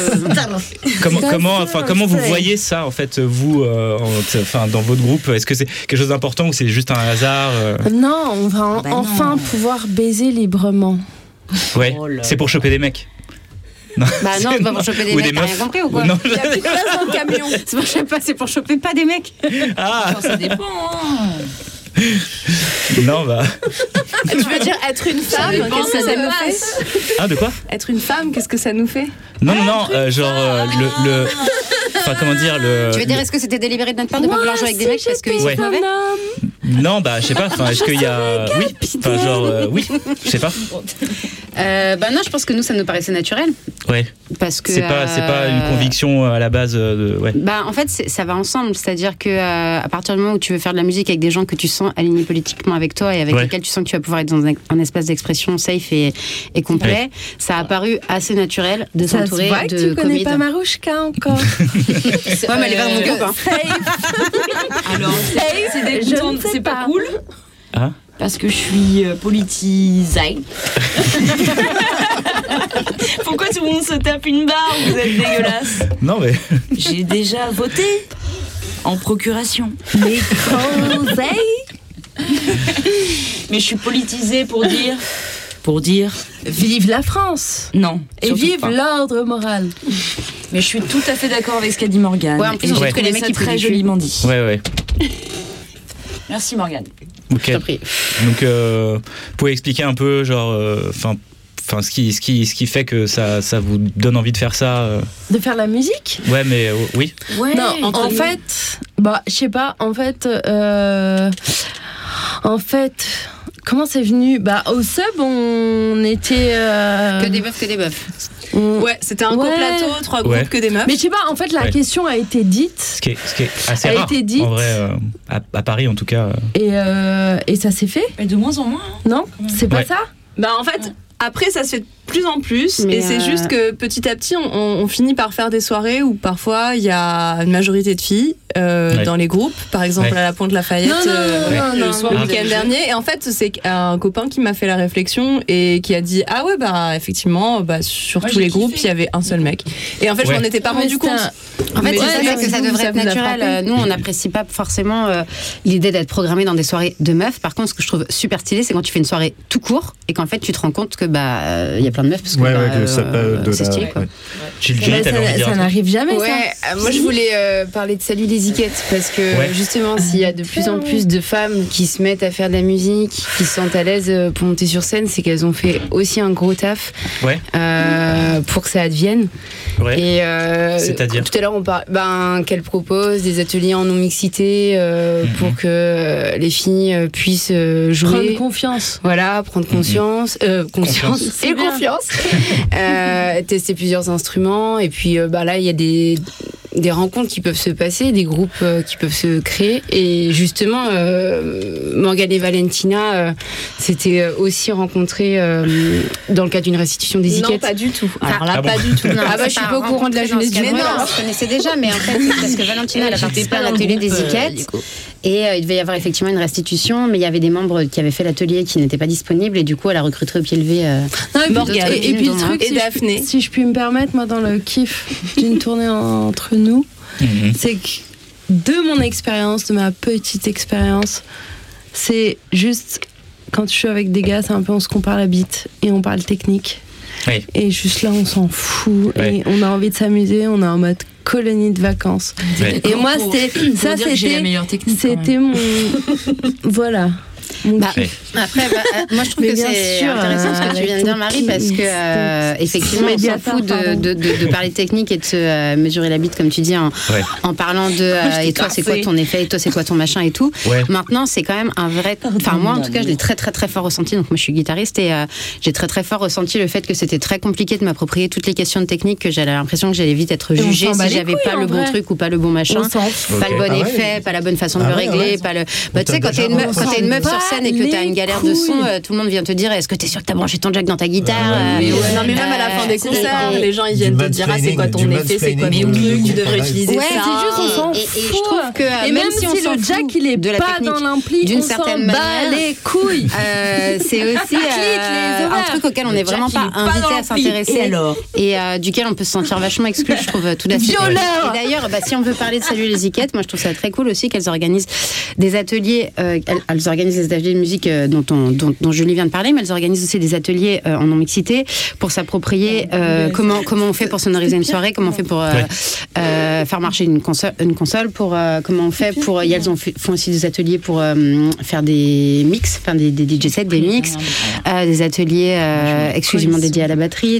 comment vous voyez ça en fait vous dans votre groupe? Est-ce que c'est quelque chose d'important ou c'est juste un hasard? Non, on va enfin pouvoir baiser librement. Ouais. C'est pour choper des mecs. Non. Non, c'est pas pour choper des mecs, t'as rien compris ou quoi? Il y a plus de place dans le camion. C'est pour choper pas des mecs. Ça dépend. Non, Tu veux dire être une femme? Qu'est-ce que ça nous fait? De quoi? Être une femme, qu'est-ce que ça nous fait? Non, genre le. Enfin, comment dire le. Tu veux dire, est-ce que c'était délibéré de notre part de pas vouloir jouer avec des mecs parce qu'ils sont mauvais? Non, je sais pas. Enfin, est-ce qu'il y a. Oui. Enfin, genre, oui. Je sais pas. Non, je pense que nous, ça nous paraissait naturel. Ouais. Parce que. C'est pas une conviction à la base. Ouais. En fait, ça va ensemble. C'est-à-dire que à partir du moment où tu veux faire de la musique avec des gens que tu sens alignés politiquement avec toi et avec lesquels tu sens que tu vas pouvoir être dans un espace d'expression safe et complet, ça a paru assez naturel de s'entourer de comédiens. Tu connais pas Marouchka encore. Ouais, mais elle est pas dans mon groupe. Alors, c'est pas cool. Parce que je suis politisée. Pourquoi tout le monde se tape une barre? Vous êtes dégueulasse. Non, mais. J'ai déjà voté en procuration. Mais Mais je suis politisée pour dire. Vive la France. Non. Et vive l'ordre moral. Mais je suis tout à fait d'accord avec ce qu'a dit Morgane. Ouais, en plus, et je j'ai trouve que les mecs, ça ils très prennent joliment dit. Ouais. Merci Morgane. Ok. Je t'en prie. Donc, vous pouvez expliquer un peu, genre, ce qui fait que ça vous donne envie de faire ça De faire la musique? Ouais, mais oui. Ouais, non, en fait, je sais pas, en fait, comment c'est venu? Au sub, on était... Que des meufs. Ouais, c'était un coplateau, 3 groupes que des meufs. Mais je sais pas, en fait, la question a été dite. Ce qui est assez rare, été dite. en vrai, à Paris en tout cas. Et ça s'est fait? Mais de moins en moins. Non? C'est pas ça? En fait, après, ça se fait de plus en plus. Mais et c'est juste que petit à petit, on finit par faire des soirées où parfois il y a une majorité de filles dans les groupes. Par exemple, à la Pointe Lafayette, le soir du week-end dernier. Et en fait, c'est un copain qui m'a fait la réflexion et qui a dit ah ouais, effectivement, sur tous les groupes, il y avait un seul mec. Et en fait, je m'en étais pas rendu compte. En fait, c'est ça que ça devrait ça être vous a naturel. frappé. Nous, on n'apprécie pas forcément l'idée d'être programmé dans des soirées de meufs. Par contre, ce que je trouve super stylé, c'est quand tu fais une soirée tout court et qu'en fait, tu te rends compte que il y a plein de meufs parce que c'est stylé quoi. Ça n'arrive jamais. Moi je voulais parler de Salut les Ziquettes parce que justement s'il y a de plus en plus de femmes qui se mettent à faire de la musique, qui se sentent à l'aise pour monter sur scène, c'est qu'elles ont fait aussi un gros taf pour que ça advienne. Et c'est-à-dire tout à l'heure on parle qu'elles proposent des ateliers en non-mixité pour que les filles puissent jouer. Prendre confiance. Voilà, prendre conscience. Confiance. Tester plusieurs instruments et puis là il y a des rencontres qui peuvent se passer, des groupes qui peuvent se créer et justement Morgane et Valentina s'étaient aussi rencontrées dans le cadre d'une restitution des Ziquettes. Non, pas du tout. Alors là, pas du tout. Non, je suis pas au courant de la jeunesse du monde. On se connaissait déjà, mais en fait, c'est parce que Valentina elle a participé à l'atelier des Ziquettes et il devait y avoir effectivement une restitution, mais il y avait des membres qui avaient fait l'atelier qui n'étaient pas disponibles et du coup elle a recruté au pied levé Morgane. Et puis le truc, Daphné. Si je puis me permettre, moi dans le kiff d'une tournée entre nous, c'est que de mon expérience, de ma petite expérience, c'est juste quand je suis avec des gars, c'est un peu on se compare la bite et on parle technique. Oui. Et juste là, on s'en fout et on a envie de s'amuser, on est en mode colonie de vacances. Et moi, c'était mon voilà. Après, moi je trouve que c'est intéressant ce que tu viens de dire, Marie, parce que effectivement, on s'en fout de parler technique et de se mesurer la bite, comme tu dis, en parlant de et toi, c'est quoi ton effet, et toi, c'est quoi ton machin et tout. Maintenant, c'est quand même un vrai. Enfin, moi, en tout cas, je l'ai très, très, très fort ressenti. Donc, moi, je suis guitariste et j'ai très, très fort ressenti le fait que c'était très compliqué de m'approprier toutes les questions de technique, que j'avais l'impression que j'allais vite être jugée si j'avais pas le bon truc ou pas le bon machin, pas le bon effet, pas la bonne façon de le régler, pas le. Tu sais, quand t'es une meuf sur scène et que t'as une galère de son, tout le monde vient te dire est-ce que t'es sûr que t'as branché ton jack dans ta guitare Non mais même à la fin des concerts, les gens ils viennent te dire c'est quoi ton effet, c'est quoi ton truc, tu devrais utiliser ça. C'est juste on s'en fout. Et je trouve que même si le jack il est pas dans l'ampli, d'une certaine manière, les couilles. C'est aussi un truc auquel on n'est vraiment pas invité à s'intéresser et duquel on peut se sentir vachement exclu, je trouve tout à fait. Et d'ailleurs, si on veut parler de Salut les Ziquettes, moi je trouve ça très cool aussi qu'elles organisent des ateliers, elles organisent des ateliers de musique dont Julie vient de parler, mais elles organisent aussi des ateliers en non-mixité pour s'approprier comment on fait pour sonoriser une soirée, comment on fait pour faire marcher une console, pour comment on fait pour... Elles font aussi des ateliers pour faire des mix, enfin des DJ sets, des mix, des ateliers exclusivement dédiés à la batterie,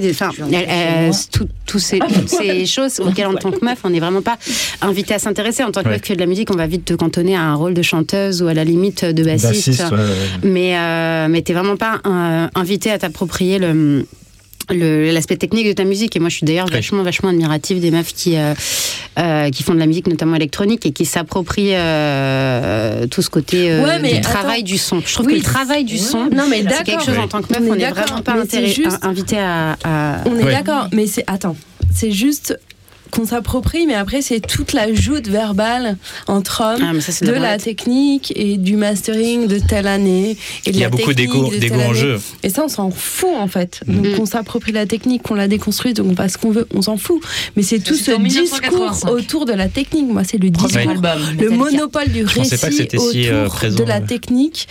toutes ces choses auxquelles en tant que meuf, on n'est vraiment pas invité à s'intéresser. En tant que meuf qui fait de la musique, on va vite te cantonner à un rôle de chanteuse ou à la limite de bassiste. Mais t'es vraiment pas invité à t'approprier l'aspect technique de ta musique. Et moi je suis d'ailleurs vachement admirative des meufs qui font de la musique notamment électronique et qui s'approprient tout ce côté du travail du son. Je trouve que le travail du son, c'est quelque chose en tant que meuf, on n'est vraiment pas invité à... On est d'accord, mais c'est juste qu'on s'approprie, mais après c'est toute la joute verbale entre hommes de la technique et du mastering de telle année. Et il y a beaucoup d'égo en jeu. Et ça, on s'en fout en fait. Donc on s'approprie la technique, qu'on la déconstruit, donc on fait ce qu'on veut, on s'en fout. Mais c'est tout ce discours autour de la technique. Moi, c'est le discours, le monopole du récit autour de la technique.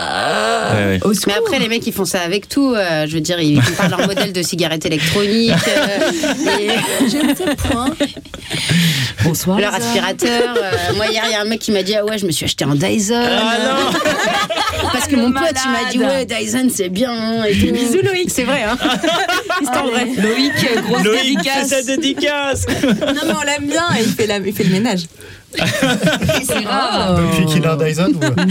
Mais après, les mecs, ils font ça avec tout. Je veux dire, ils comparent leur modèle de cigarette électronique. J'aime ce point. Bonsoir. Leur aspirateur. Moi, hier, il y a un mec qui m'a dit: ah ouais, je me suis acheté un Dyson. Ah non. Parce que mon pote, il m'a dit: ouais, Dyson, c'est bien. Et tout. Bisous, Loïc. C'est vrai, hein. C'est en vrai. Loïc, grosse dédicace. C'est sa dédicace. Non, mais on l'aime bien. Et il fait le ménage. C'est grave. Depuis qu'il a un Dyson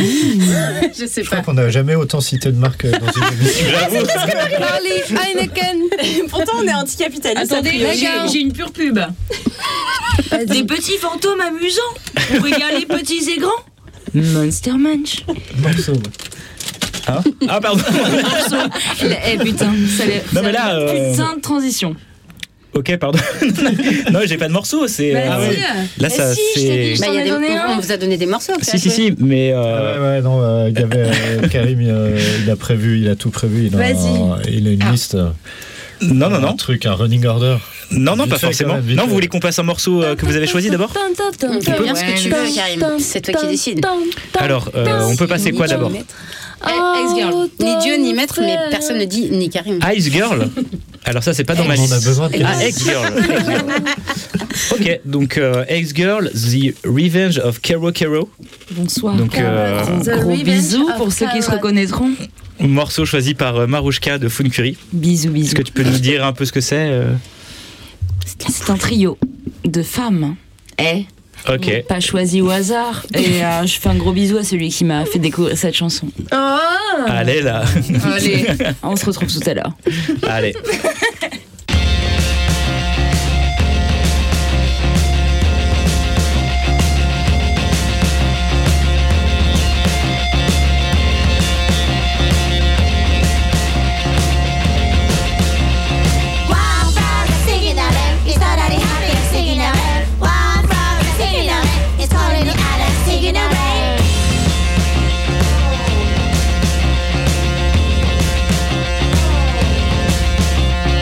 je sais pas. Je crois qu'on n'a jamais autant cité de marque dans une émission. Harley, Heineken. Pourtant, on est anticapitaliste. Attendez, j'ai une pure pub. Des petits fantômes amusants pour régaler petits et grands. Monster Munch. Morceau. Hein ah pardon. Eh putain, non mais là. Putain de transition. Ok, pardon. Non, j'ai pas de morceaux. C'est. Là, ça, c'est. On vous a donné des morceaux. Si, mais. Ouais, non, il y avait Karim, il a prévu, il a tout prévu. Il a une liste. Non. Un truc, un running order. Non, pas forcément. Non, vous voulez qu'on passe un morceau que vous avez choisi d'abord ? On peut bien ce que tu veux, Karim. C'est toi qui décides. Alors, on peut passer quoi d'abord ? Ice-Girl. Ni Dieu, ni maître, mais personne ne dit ni Karim. Ice-Girl ? Alors ça, c'est pas dans ma liste. On a besoin de X-Girl. Ok, donc X-Girl, The Revenge of Kero Kero. Bonsoir. Donc, gros bisous pour ceux qui se reconnaîtront. Morceau choisi par Marouchka de Funcuri. Bisous. Est-ce que tu peux nous dire un peu ce que c'est C'est un trio de femmes. Ok. Pas choisi au hasard. Et je fais un gros bisou à celui qui m'a fait découvrir cette chanson. Allez là. Allez, on se retrouve tout à l'heure. Allez. Away.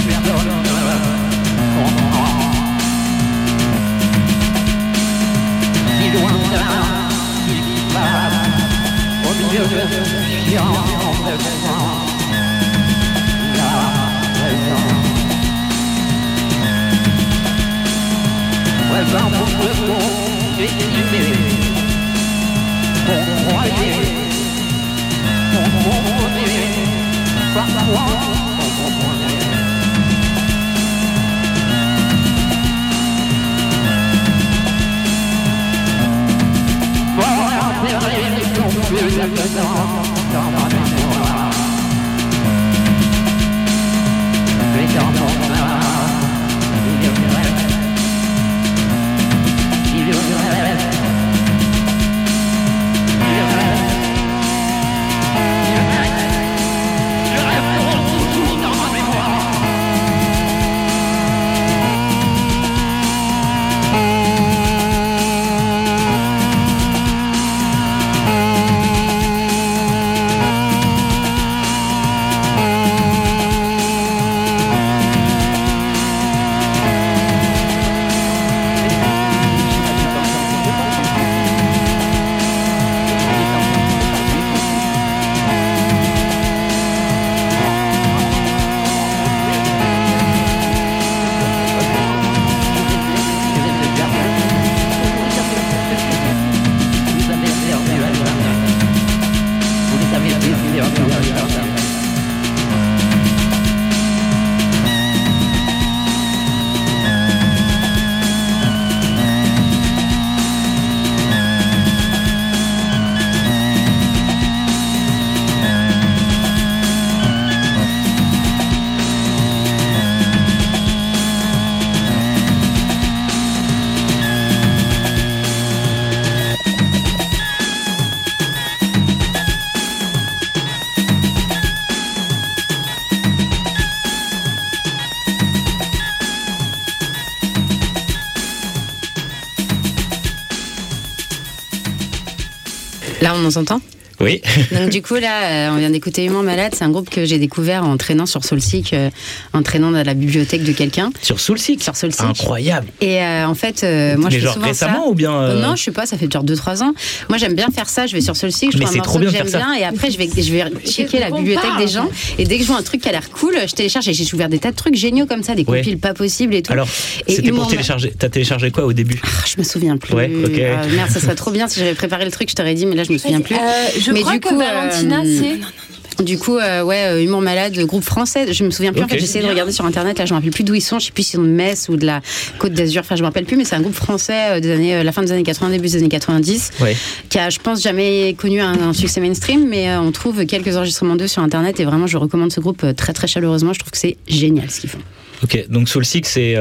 Là, on nous entend ? Oui. Donc du coup là, on vient d'écouter Humain Malade. C'est un groupe que j'ai découvert en traînant sur Soulseek, en traînant dans la bibliothèque de quelqu'un. Sur Soulseek ? Sur Soulseek. Incroyable. Et en fait, moi je fais genre souvent récemment ça. ou bien Non, je sais pas, ça fait genre 2-3 ans. Moi j'aime bien faire ça, je vais sur Soulseek, je Mais trouve un c'est morceau trop bien que de j'aime faire ça. bien et après je vais checker la bibliothèque des gens et dès que je vois un truc qui a l'air cool, je télécharge et j'ai découvert des tas de trucs géniaux comme ça, des Ouais. compiles pas possibles et tout. Alors, Et c'était pour Humain- télécharger. T'as téléchargé quoi au début ? Je me souviens plus. Ouais, ok. Merde, ça serait trop bien si j'avais préparé le truc, je t'aurais dit, mais là je me souviens plus. Je Mais crois du que coup, Valentina, c'est... Du coup, Humour Malade, groupe français. Je me souviens plus. Ok. En fait, j'essayais de regarder sur internet. Là, je me rappelle plus d'où ils sont. Je sais plus s'ils sont de Metz ou de la Côte d'Azur. Enfin, je me rappelle plus. Mais c'est un groupe français des années, la fin des années 80, début des années 90, Ouais. qui a, je pense, jamais connu un succès mainstream. Mais on trouve quelques enregistrements d'eux sur internet. Et vraiment, je recommande ce groupe très très chaleureusement. Je trouve que c'est génial ce qu'ils font. Ok, donc Soulseek, c'est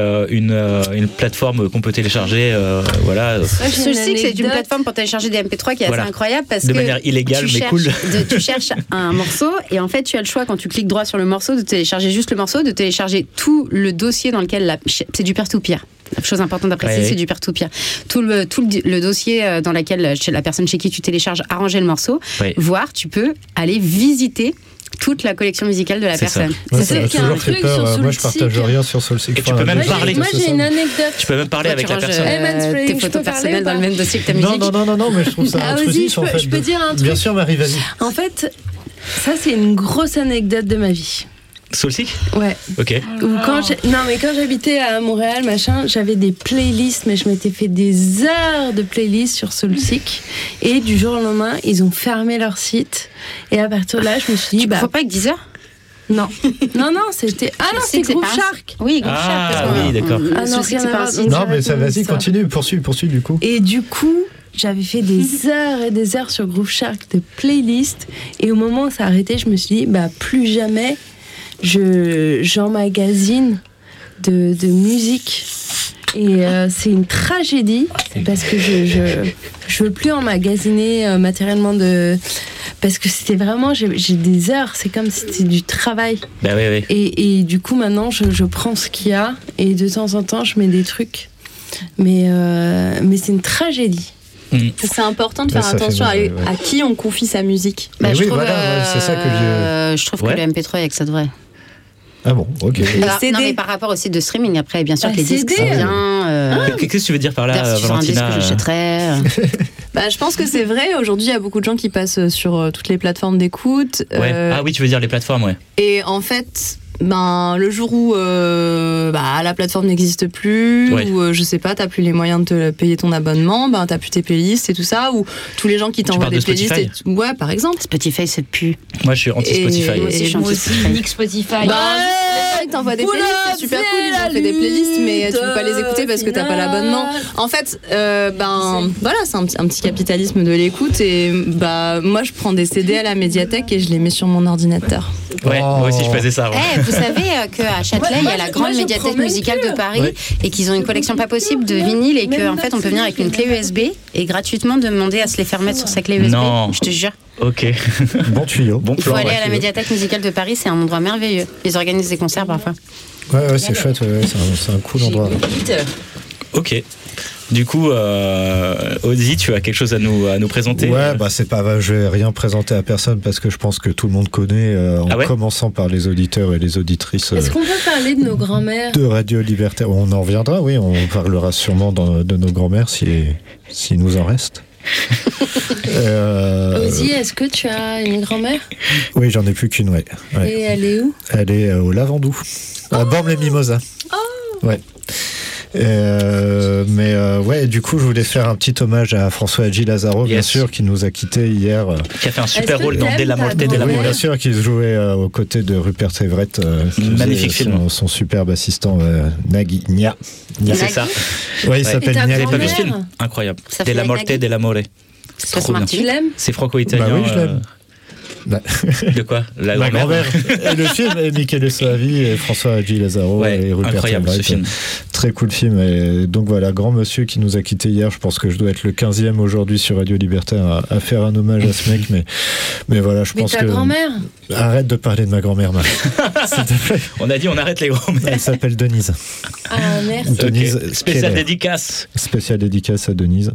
une plateforme qu'on peut télécharger. Voilà. Soulseek, c'est une plateforme pour télécharger des MP3 qui est Voilà. assez incroyable parce De que manière illégale, tu mais cherches- cool. tu cherches un morceau et en fait tu as le choix quand tu cliques droit sur le morceau de télécharger juste le morceau, de télécharger tout le dossier dans lequel c'est du peer-to-peer. La chose importante à préciser, Ouais, c'est du peer-to-peer. Tout le dossier dans lequel la personne chez qui tu télécharges a rangé le morceau, Ouais. voire tu peux aller visiter toute la collection musicale de la C'est ça. personne. Ouais, C'est ça m'a qu'il y a un toujours fait truc peur. sur Moi, je Soulseek. partage rien sur Soulseek. Et tu peux même Moi, parler. Moi, j'ai une anecdote. Tu peux même parler Toi, avec tu la ranges, personne. Mansplaining, tes je peux photos parler personnelles ou dans pas le même dossier que ta musique. Non, mais je trouve ça Ah, vas-y, intrusif en fait. je peux dire un Bien truc. sûr, Marie, vas-y. En fait, ça, c'est une grosse anecdote de ma vie. Soulseek ? Ouais. Ok. Quand j'habitais à Montréal, machin, j'avais des playlists, mais je m'étais fait des heures de playlists sur Soulseek. Et du jour au lendemain, ils ont fermé leur site. Et à partir de là, je me suis dit, Tu ne pas avec Deezer? non, c'était. Ah non, Je sais c'est que c'est Groove pas un- Shark. Oui, Groove Shark. Ah parce que- oui, d'accord. Ah non, Soulseek, rien c'est à pas un voir. site. Non, mais ça, vas-y, Ça. continue, poursuis du coup. Et du coup, j'avais fait des heures et des heures sur Groove Shark de playlists. Et au moment où ça a arrêté, je me suis dit, plus jamais j'emmagasine de musique. Et c'est une tragédie parce que je veux plus emmagasiner matériellement parce que c'était vraiment j'ai des heures, c'est comme si c'était du travail. Bah oui. Et du coup maintenant je prends ce qu'il y a et de temps en temps je mets des trucs, mais c'est une tragédie. C'est important de Ouais, faire ça fait attention mal, ouais. à qui on confie sa musique. Mais je oui, trouve, voilà, ouais, c'est ça que je trouve Ouais. que le MP3 avec ça devrait. Ah bon, ok. Alors, non, mais par rapport au site de streaming, après, bien sûr que les disques, CD. c'est bien. Qu'est-ce que tu veux dire par là, Sur un disque Valentina que j'achèterais. Je pense que c'est vrai. Aujourd'hui, il y a beaucoup de gens qui passent sur toutes les plateformes d'écoute. Ouais. Ah oui, tu veux dire les plateformes, ouais. Et en fait, le jour où la plateforme n'existe plus, ou je sais pas, t'as plus les moyens de te payer ton abonnement, t'as plus tes playlists et tout ça, ou tous les gens qui t'envoient des playlists. Ouais, par exemple. Spotify, c'est plus. Moi, je suis anti-Spotify. Moi aussi, unique Spotify. T'envoies des playlists, c'est super cool, ils ont fait des playlists, mais tu peux pas les écouter parce que t'as pas l'abonnement. En fait, voilà, c'est un petit capitalisme de l'écoute, et moi je prends des CD à la médiathèque et je les mets sur mon ordinateur. Ouais, moi aussi je faisais ça avant. Vous savez qu'à Châtelet, il y a la grande médiathèque musicale de Paris, et qu'ils ont une collection pas possible de vinyles, et qu'en fait on peut venir avec une clé USB et gratuitement demander à se les faire mettre sur sa clé USB. Non. Je te jure. Ok. Bon tuyau. Bon Il faut plan. aller à la médiathèque musicale de Paris, c'est un endroit merveilleux. Ils organisent des concerts parfois. Ouais, c'est chouette, c'est un cool endroit. Ok. Du coup, Ozzy, tu as quelque chose à nous présenter? Ouais, c'est pas, je vais rien présenter à personne parce que je pense que tout le monde connaît, commençant par les auditeurs et les auditrices. Est-ce qu'on peut parler de nos grands-mères? De Radio Libertaire. On en reviendra, oui, on parlera sûrement de nos grands-mères s'il nous en reste. Ozzy, est-ce que tu as une grand-mère? Oui, j'en ai plus qu'une, ouais. Et elle est où? Elle est au Lavandou, à Bormes-les-Mimosas. Ouais. Du coup, je voulais faire un petit hommage à François Hadji Lazaro, bien sûr, qui nous a quittés hier. Qui a fait un super rôle dans Della Morte della Oui, More. bien sûr, qui jouait aux côtés de Rupert Everett. Magnifique film. Son superbe assistant, Nagui. Nia. C'est ça. Oui, il s'appelle Nia. Vous avez pas vu ce film? Incroyable. Della Morte della More. C'est trop bien. Tu l'aimes? C'est franco-italien. Bah oui, je l'aime. De quoi? La grand-mère. Et le film est Michele Soavi et François Hadji Lazaro et Rupert incroyable Everett. ce film. Très cool film. Et donc voilà, grand monsieur qui nous a quittés hier. Je pense que je dois être le 15e aujourd'hui sur Radio Libertaire à faire un hommage à ce mec. Mais voilà, je pense que. Mais ta grand-mère? Arrête de parler de ma grand-mère, Marie. S'il te plaît. On a dit on arrête les grand-mères. Elle s'appelle Denise. Ah, merci. Denise. Spéciale dédicace. Spéciale dédicace à Denise.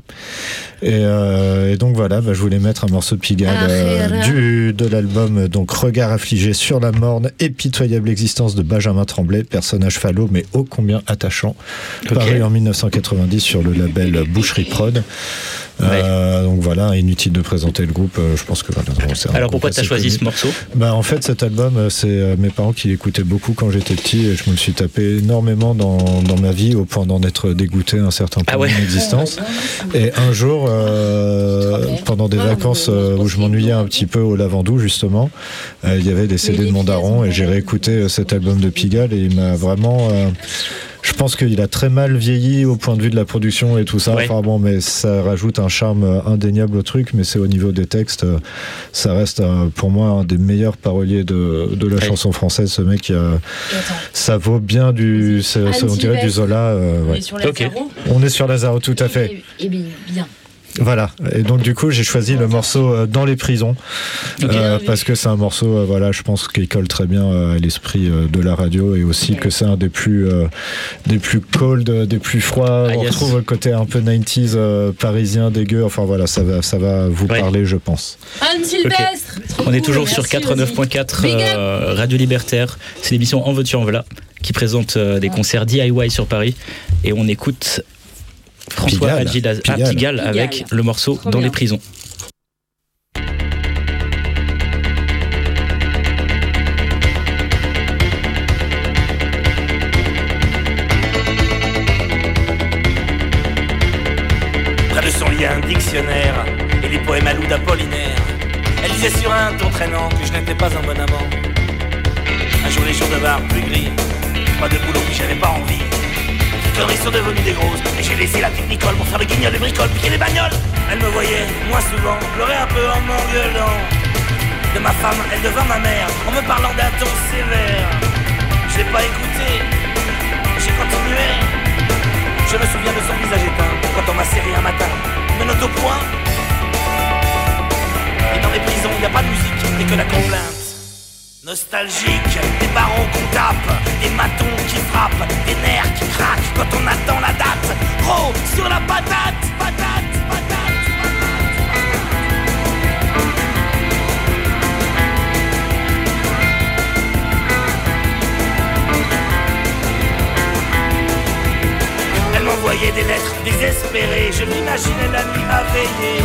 Et donc voilà, je voulais mettre un morceau de Pigalle de l'album donc Regard affligé sur la morne et pitoyable existence de Benjamin Tremblay, personnage falot mais ô combien attachant, paru en 1990 sur le label Boucherie Prod. Donc voilà, inutile de présenter le groupe, je pense que voilà. Alors pourquoi tu as choisi ce morceau? En fait, cet album, c'est mes parents qui l'écoutaient beaucoup quand j'étais petit, et je me le suis tapé énormément dans ma vie au point d'en être dégoûté un certain point de mon existence. Et un jour, pendant des vacances où je m'ennuyais un petit peu au Lavandou justement, il y avait des CD de mon daron et j'ai réécouté cet album de Pigalle et il m'a vraiment... Je pense qu'il a très mal vieilli au point de vue de la production et tout ça. Enfin bon, mais ça rajoute un charme indéniable au truc. Mais c'est au niveau des textes, ça reste pour moi un des meilleurs paroliers de la chanson française. Ce mec, ça vaut bien on dirait du Zola. On est sur Lazaro. On est sur Lazaro, tout à fait. Et bien. Voilà, et donc du coup j'ai choisi le morceau Dans les prisons, parce que c'est un morceau, je pense qu'il colle très bien à l'esprit de la radio, et aussi que c'est un des plus cold, des plus froids. On retrouve le côté un peu 90s parisien dégueu. Enfin voilà, ça va vous parler, je pense. Anne Sylvestre. On est toujours sur 89.4 Radio Libertaire. C'est l'émission En veux-tu en voilà qui présente des concerts DIY sur Paris, et on écoute François Hadji Pigalle avec le morceau Dans les prisons. Près de son lit un dictionnaire et les poèmes à loup d'Apollinaire. Elle disait sur un ton traînant que je n'étais pas un bon amant. Un jour les jours devinrent plus gris, pas de boulot puis j'avais pas envie. Les conneries sont devenues des grosses, et j'ai laissé la petite Nicole pour faire le guignol des bricoles, piquer les bagnoles. Elle me voyait, moins souvent, pleurer un peu en m'engueulant. De ma femme, elle devint ma mère, en me parlant d'un ton sévère. Je l'ai pas écouté, j'ai continué. Je me souviens de son visage éteint, quand on m'a serré un matin, me note au point. Et dans les prisons, y a pas de musique, et que la complainte. Nostalgique, des barreaux qu'on tape, des matons qui frappent, des nerfs qui craquent quand on attend la date. Gros sur la patate, patate, patate, patate. J'envoyais des lettres désespérées, je m'imaginais la nuit à veiller.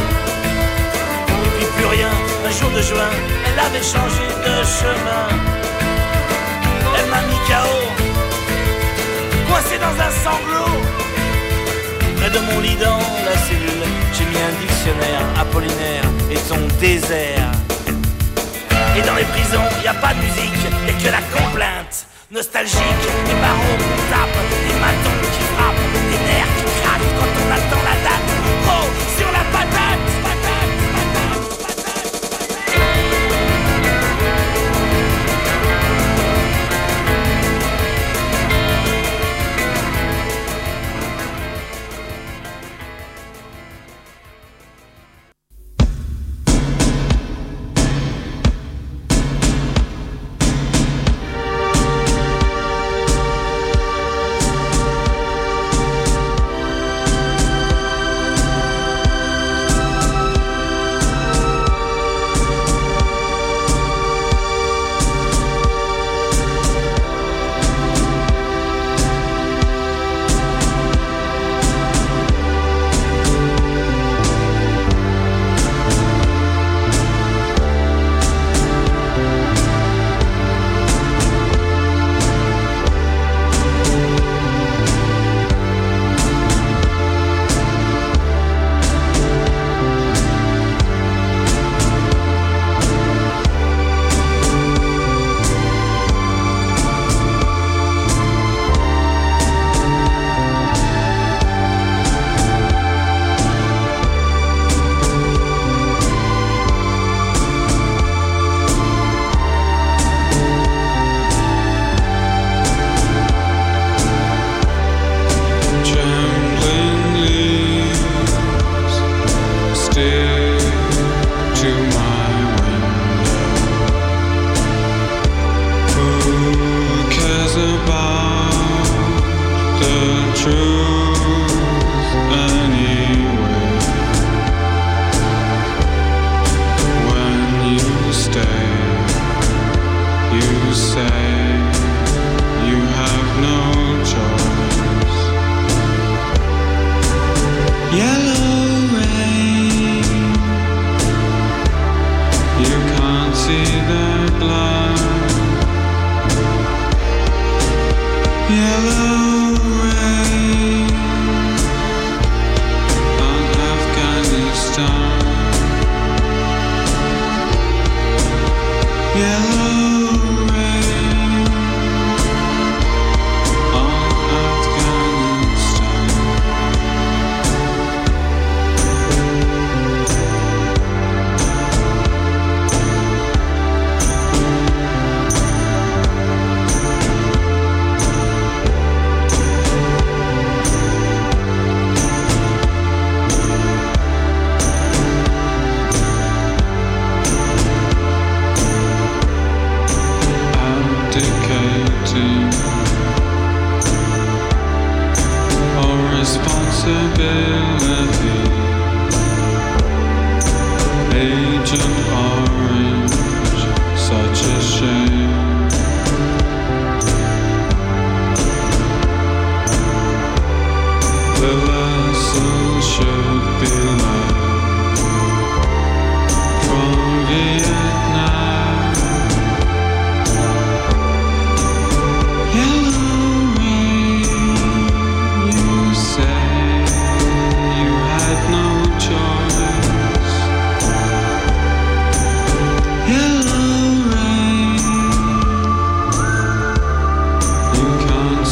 Et puis plus rien, un jour de juin, elle avait changé de chemin. Elle m'a mis KO, coincé dans un sanglot. Près de mon lit dans la cellule, j'ai mis un dictionnaire Apollinaire et ton désert. Et dans les prisons, y a pas de musique, y'a que la complainte nostalgique, des barreaux qu'on tape, des matons qui frappent, des nerfs qui craquent quand on attend la date. Oh, sur la patate, patate, patate, patate,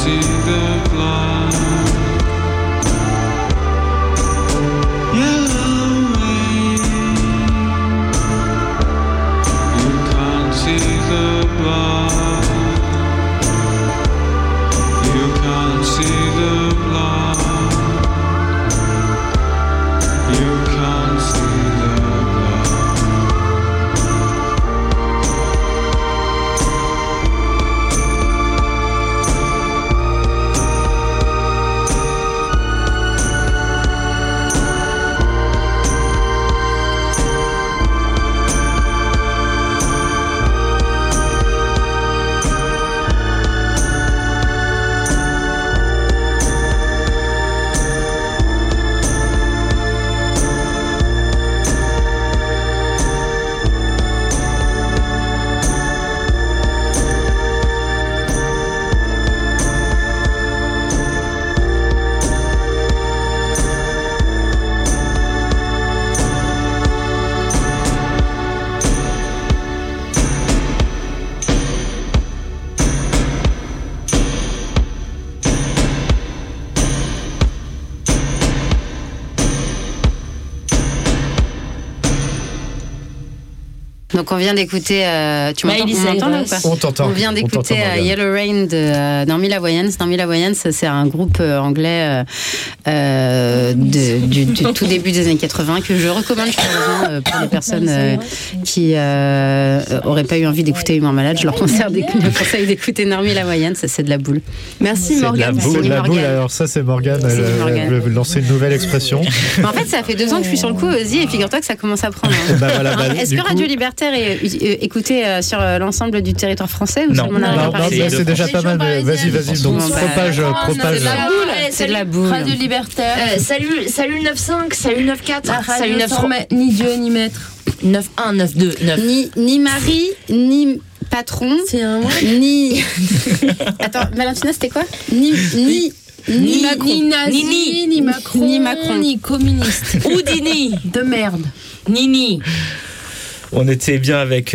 Yellow Donc on vient d'écouter. Tu m'entends, Miley on m'entend là ou Cyrus. pas? On t'entend. On vient d'écouter Morgane. Yellow Rain de Normila Wayans. Normila Wayans, c'est un groupe anglais du tout début des années 80 que je recommande chaleureusement pour les personnes qui auraient pas eu envie d'écouter Humeur Malade. Je leur conseille d'écouter Normila Wayans. C'est de la boule. Merci C'est Morgane. de la boule, Morgane. alors ça c'est Morgane, C'est elle Morgane. veut lancer une nouvelle expression. En fait, ça fait 2 ans que je suis sur le coup, Ozzy, et figure-toi que ça commence à prendre. Bah voilà, bah, Est-ce du que coup- Radio Libertaire est écouté sur l'ensemble du territoire français ou Non. seulement dans la Non, région non, parisienne? mais c'est déjà pas mal, mais vas-y, donc Bon, bah, propage. C'est de la boule. C'est de la boule. Radio Libertaire. Salut 9.5, salut 9.4, La salut radio 9.3, sans ni Dieu ni maître. 9.1, 9.2, 9. Ni mari, ni patron, C'est un ni. Attends, Valentina, c'était quoi? Ni Macron. Ni nazi, ni Macron, Ni Macron. ni communiste. Houdini, De merde. Nini. On était bien avec.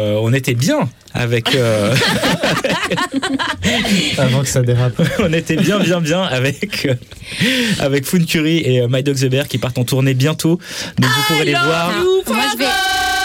Avant que ça dérape. On était bien avec Foon Curry et My Dog the Bear qui partent en tournée bientôt. Donc vous pourrez les voir. Moi, je vais.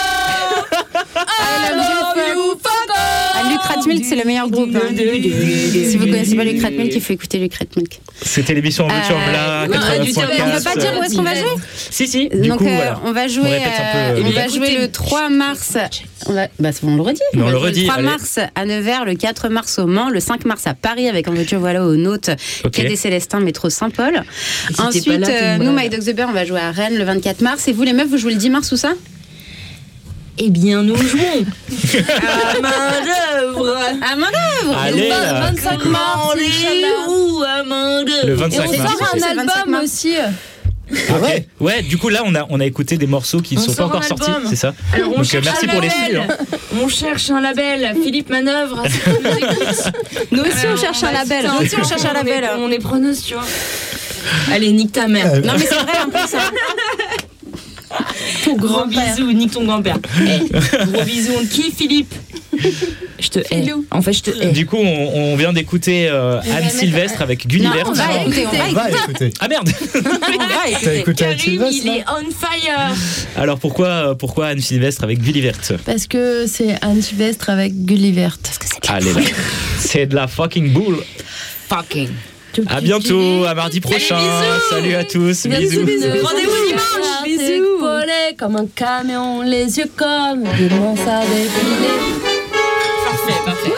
Lucrat Milk, c'est le meilleur groupe. Hein. Si vous connaissez pas Lucrat Milk, il faut écouter Lucrat Milk. C'était l'émission En veux-tu en voilà, On peut pas dire où est-ce qu'on va jouer? Si. Du Donc coup, voilà. on va jouer, On répète un peu, on va jouer le 3 mars. On le redit. Mais on le va jouer redit, Le 3 allez. mars à Nevers, le 4 mars au Mans, le 5 mars à Paris avec En veux-tu voilà au Nôtes, Ok. Quai des Célestins, métro Saint-Paul. Si t'es Ensuite, pas là, t'es une nous, malade. My Dog the Bear, on va jouer à Rennes le 24 mars. Et vous, les meufs, vous jouez le 10 mars ou ça? Eh bien, nous jouons à main d'œuvre. À main d'œuvre. Allez, là. 25 mars, Inch'Allah. Où à main d'œuvre. Le Et 25 on mars. sort C'est un le 25 album mars. aussi. Ok. Ouais, du coup là on a écouté des morceaux qui ne On sont pas sort encore un sortis, album. c'est ça? Alors, on Donc cherche merci un pour les label. suivre. On cherche un label. Philippe Manœuvre. Nous aussi, on cherche un label. Nous aussi, on cherche un label. On est preneuse, tu vois. Allez, nique ta mère. Non, mais c'est vrai, en plus. Hein. Ton gros bisou, nique ton grand-père. Gros bisou, on te kiffe, Philippe. Je te hais. En fait, je te hais. Du coup on vient d'écouter Anne Sylvestre avec Gulliver. Non, on va écouter. On va écouter. Ah merde. T'as écouté Anne Karim, Sylvestre il est on fire. Alors pourquoi Anne Sylvestre avec Gulliver? Parce que c'est Anne Sylvestre avec Gulliver. Allez là. C'est de la fucking boule. Fucking. À bientôt, à mardi prochain. bisous. Salut à tous, bisous. Rendez-vous dimanche. Bisous. Épaulé comme un camion, les yeux comme des mansardes défilées. Parfait.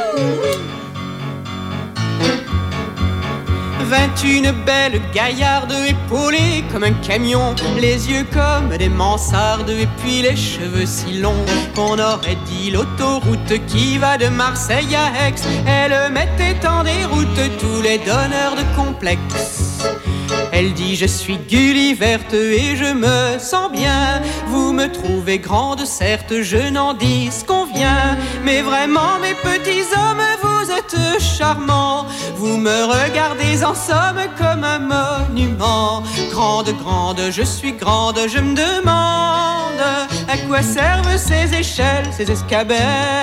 21 belles gaillardes épaulées comme un camion, les yeux comme des mansardes et puis les cheveux si longs qu'on aurait dit l'autoroute qui va de Marseille à Aix. Elle mettait en déroute tous les donneurs de complexes. Elle dit je suis Gulliverte et je me sens bien. Vous me trouvez grande, certes, je n'en dis ce qu'on vient. Mais vraiment, mes petits hommes, vous êtes charmants. Vous me regardez en somme comme un monument. Grande, je suis grande, je me demande à quoi servent ces échelles, ces escabelles.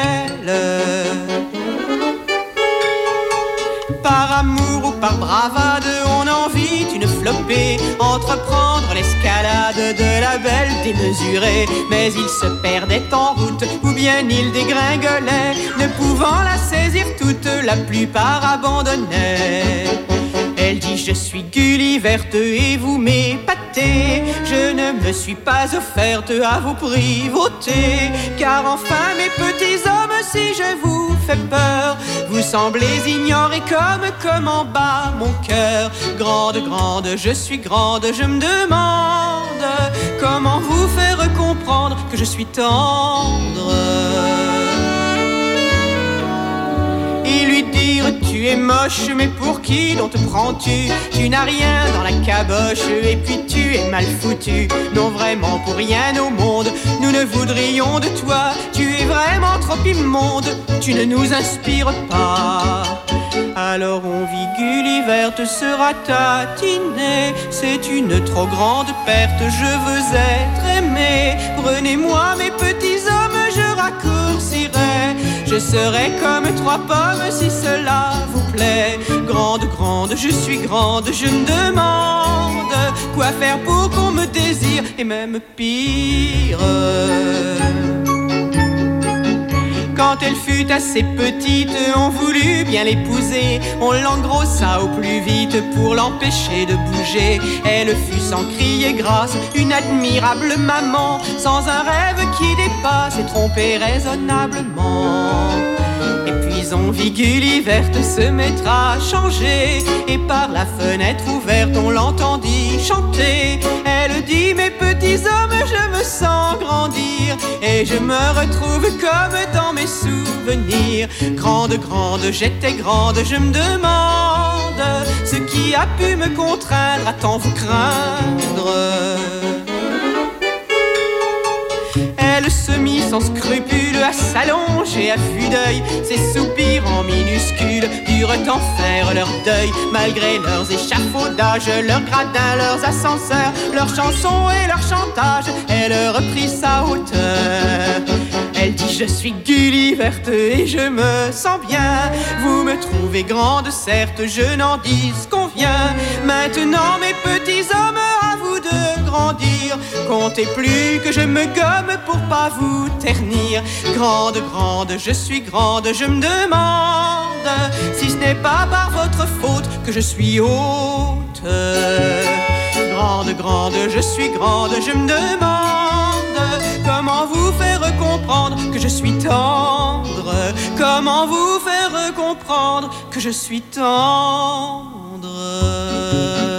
Par amour ou par bravade, on envie une flopée, entreprendre l'escalade de la belle démesurée. Mais il se perdait en route, ou bien il dégringolait, ne pouvant la saisir toute, la plupart abandonnaient. Elle dit je suis Gulliverte et vous m'épatez. Je ne me suis pas offerte à vos privautés, car enfin mes petits hommes, si je vous fais peur, vous semblez ignorer comme en bas mon cœur. Grande, je suis grande, je me demande comment vous faire comprendre que je suis tendre. Et lui dire tu es moche, mais pour qui donc te prends-tu? Tu n'as rien dans la caboche et puis tu es mal foutu. Non vraiment pour rien au monde, nous ne voudrions de toi. Tu es vraiment trop immonde, tu ne nous inspires pas. Alors on vit Gulliverte sera tatinée. C'est une trop grande perte, je veux être aimé. Prenez-moi mes petits hommes, je raccourcirai. Je serai comme 3 pommes si cela vous plaît. Grande, je suis grande, je me demande quoi faire pour qu'on me désire, et même pire. Quand elle fut assez petite, on voulut bien l'épouser. On l'engrossa au plus vite pour l'empêcher de bouger. Elle fut sans crier grâce, une admirable maman, sans un rêve qui dépasse et trompée raisonnablement. Et puis on vit Gulliver se mettre à changer, et par la fenêtre ouverte on l'entendit chanter. Elle dit: mes petits hommes, je me sens grandir, et je me retrouve comme dans mes souvenirs. Grande, grande, j'étais grande, je me demande ce qui a pu me contraindre à tant vous craindre. Elle se mit sans scrupule à s'allonger à vue d'œil. Ses soupirs en minuscules durent en faire leur deuil. Malgré leurs échafaudages, leurs gradins, leurs ascenseurs, leurs chansons et leurs chantages, elle reprit sa hauteur. Elle dit: je suis Gulliver et je me sens bien. Vous me trouvez grande, certes, je n'en dis qu'on vient. Maintenant, mes petits hommes, à vous de grandir. Comptez plus que je me gomme pour pas vous ternir. Grande, grande, je suis grande, je me demande si ce n'est pas par votre faute que je suis haute. Grande, grande, je suis grande, je me demande comment vous faire comprendre que je suis tendre. Comment vous faire comprendre que je suis tendre.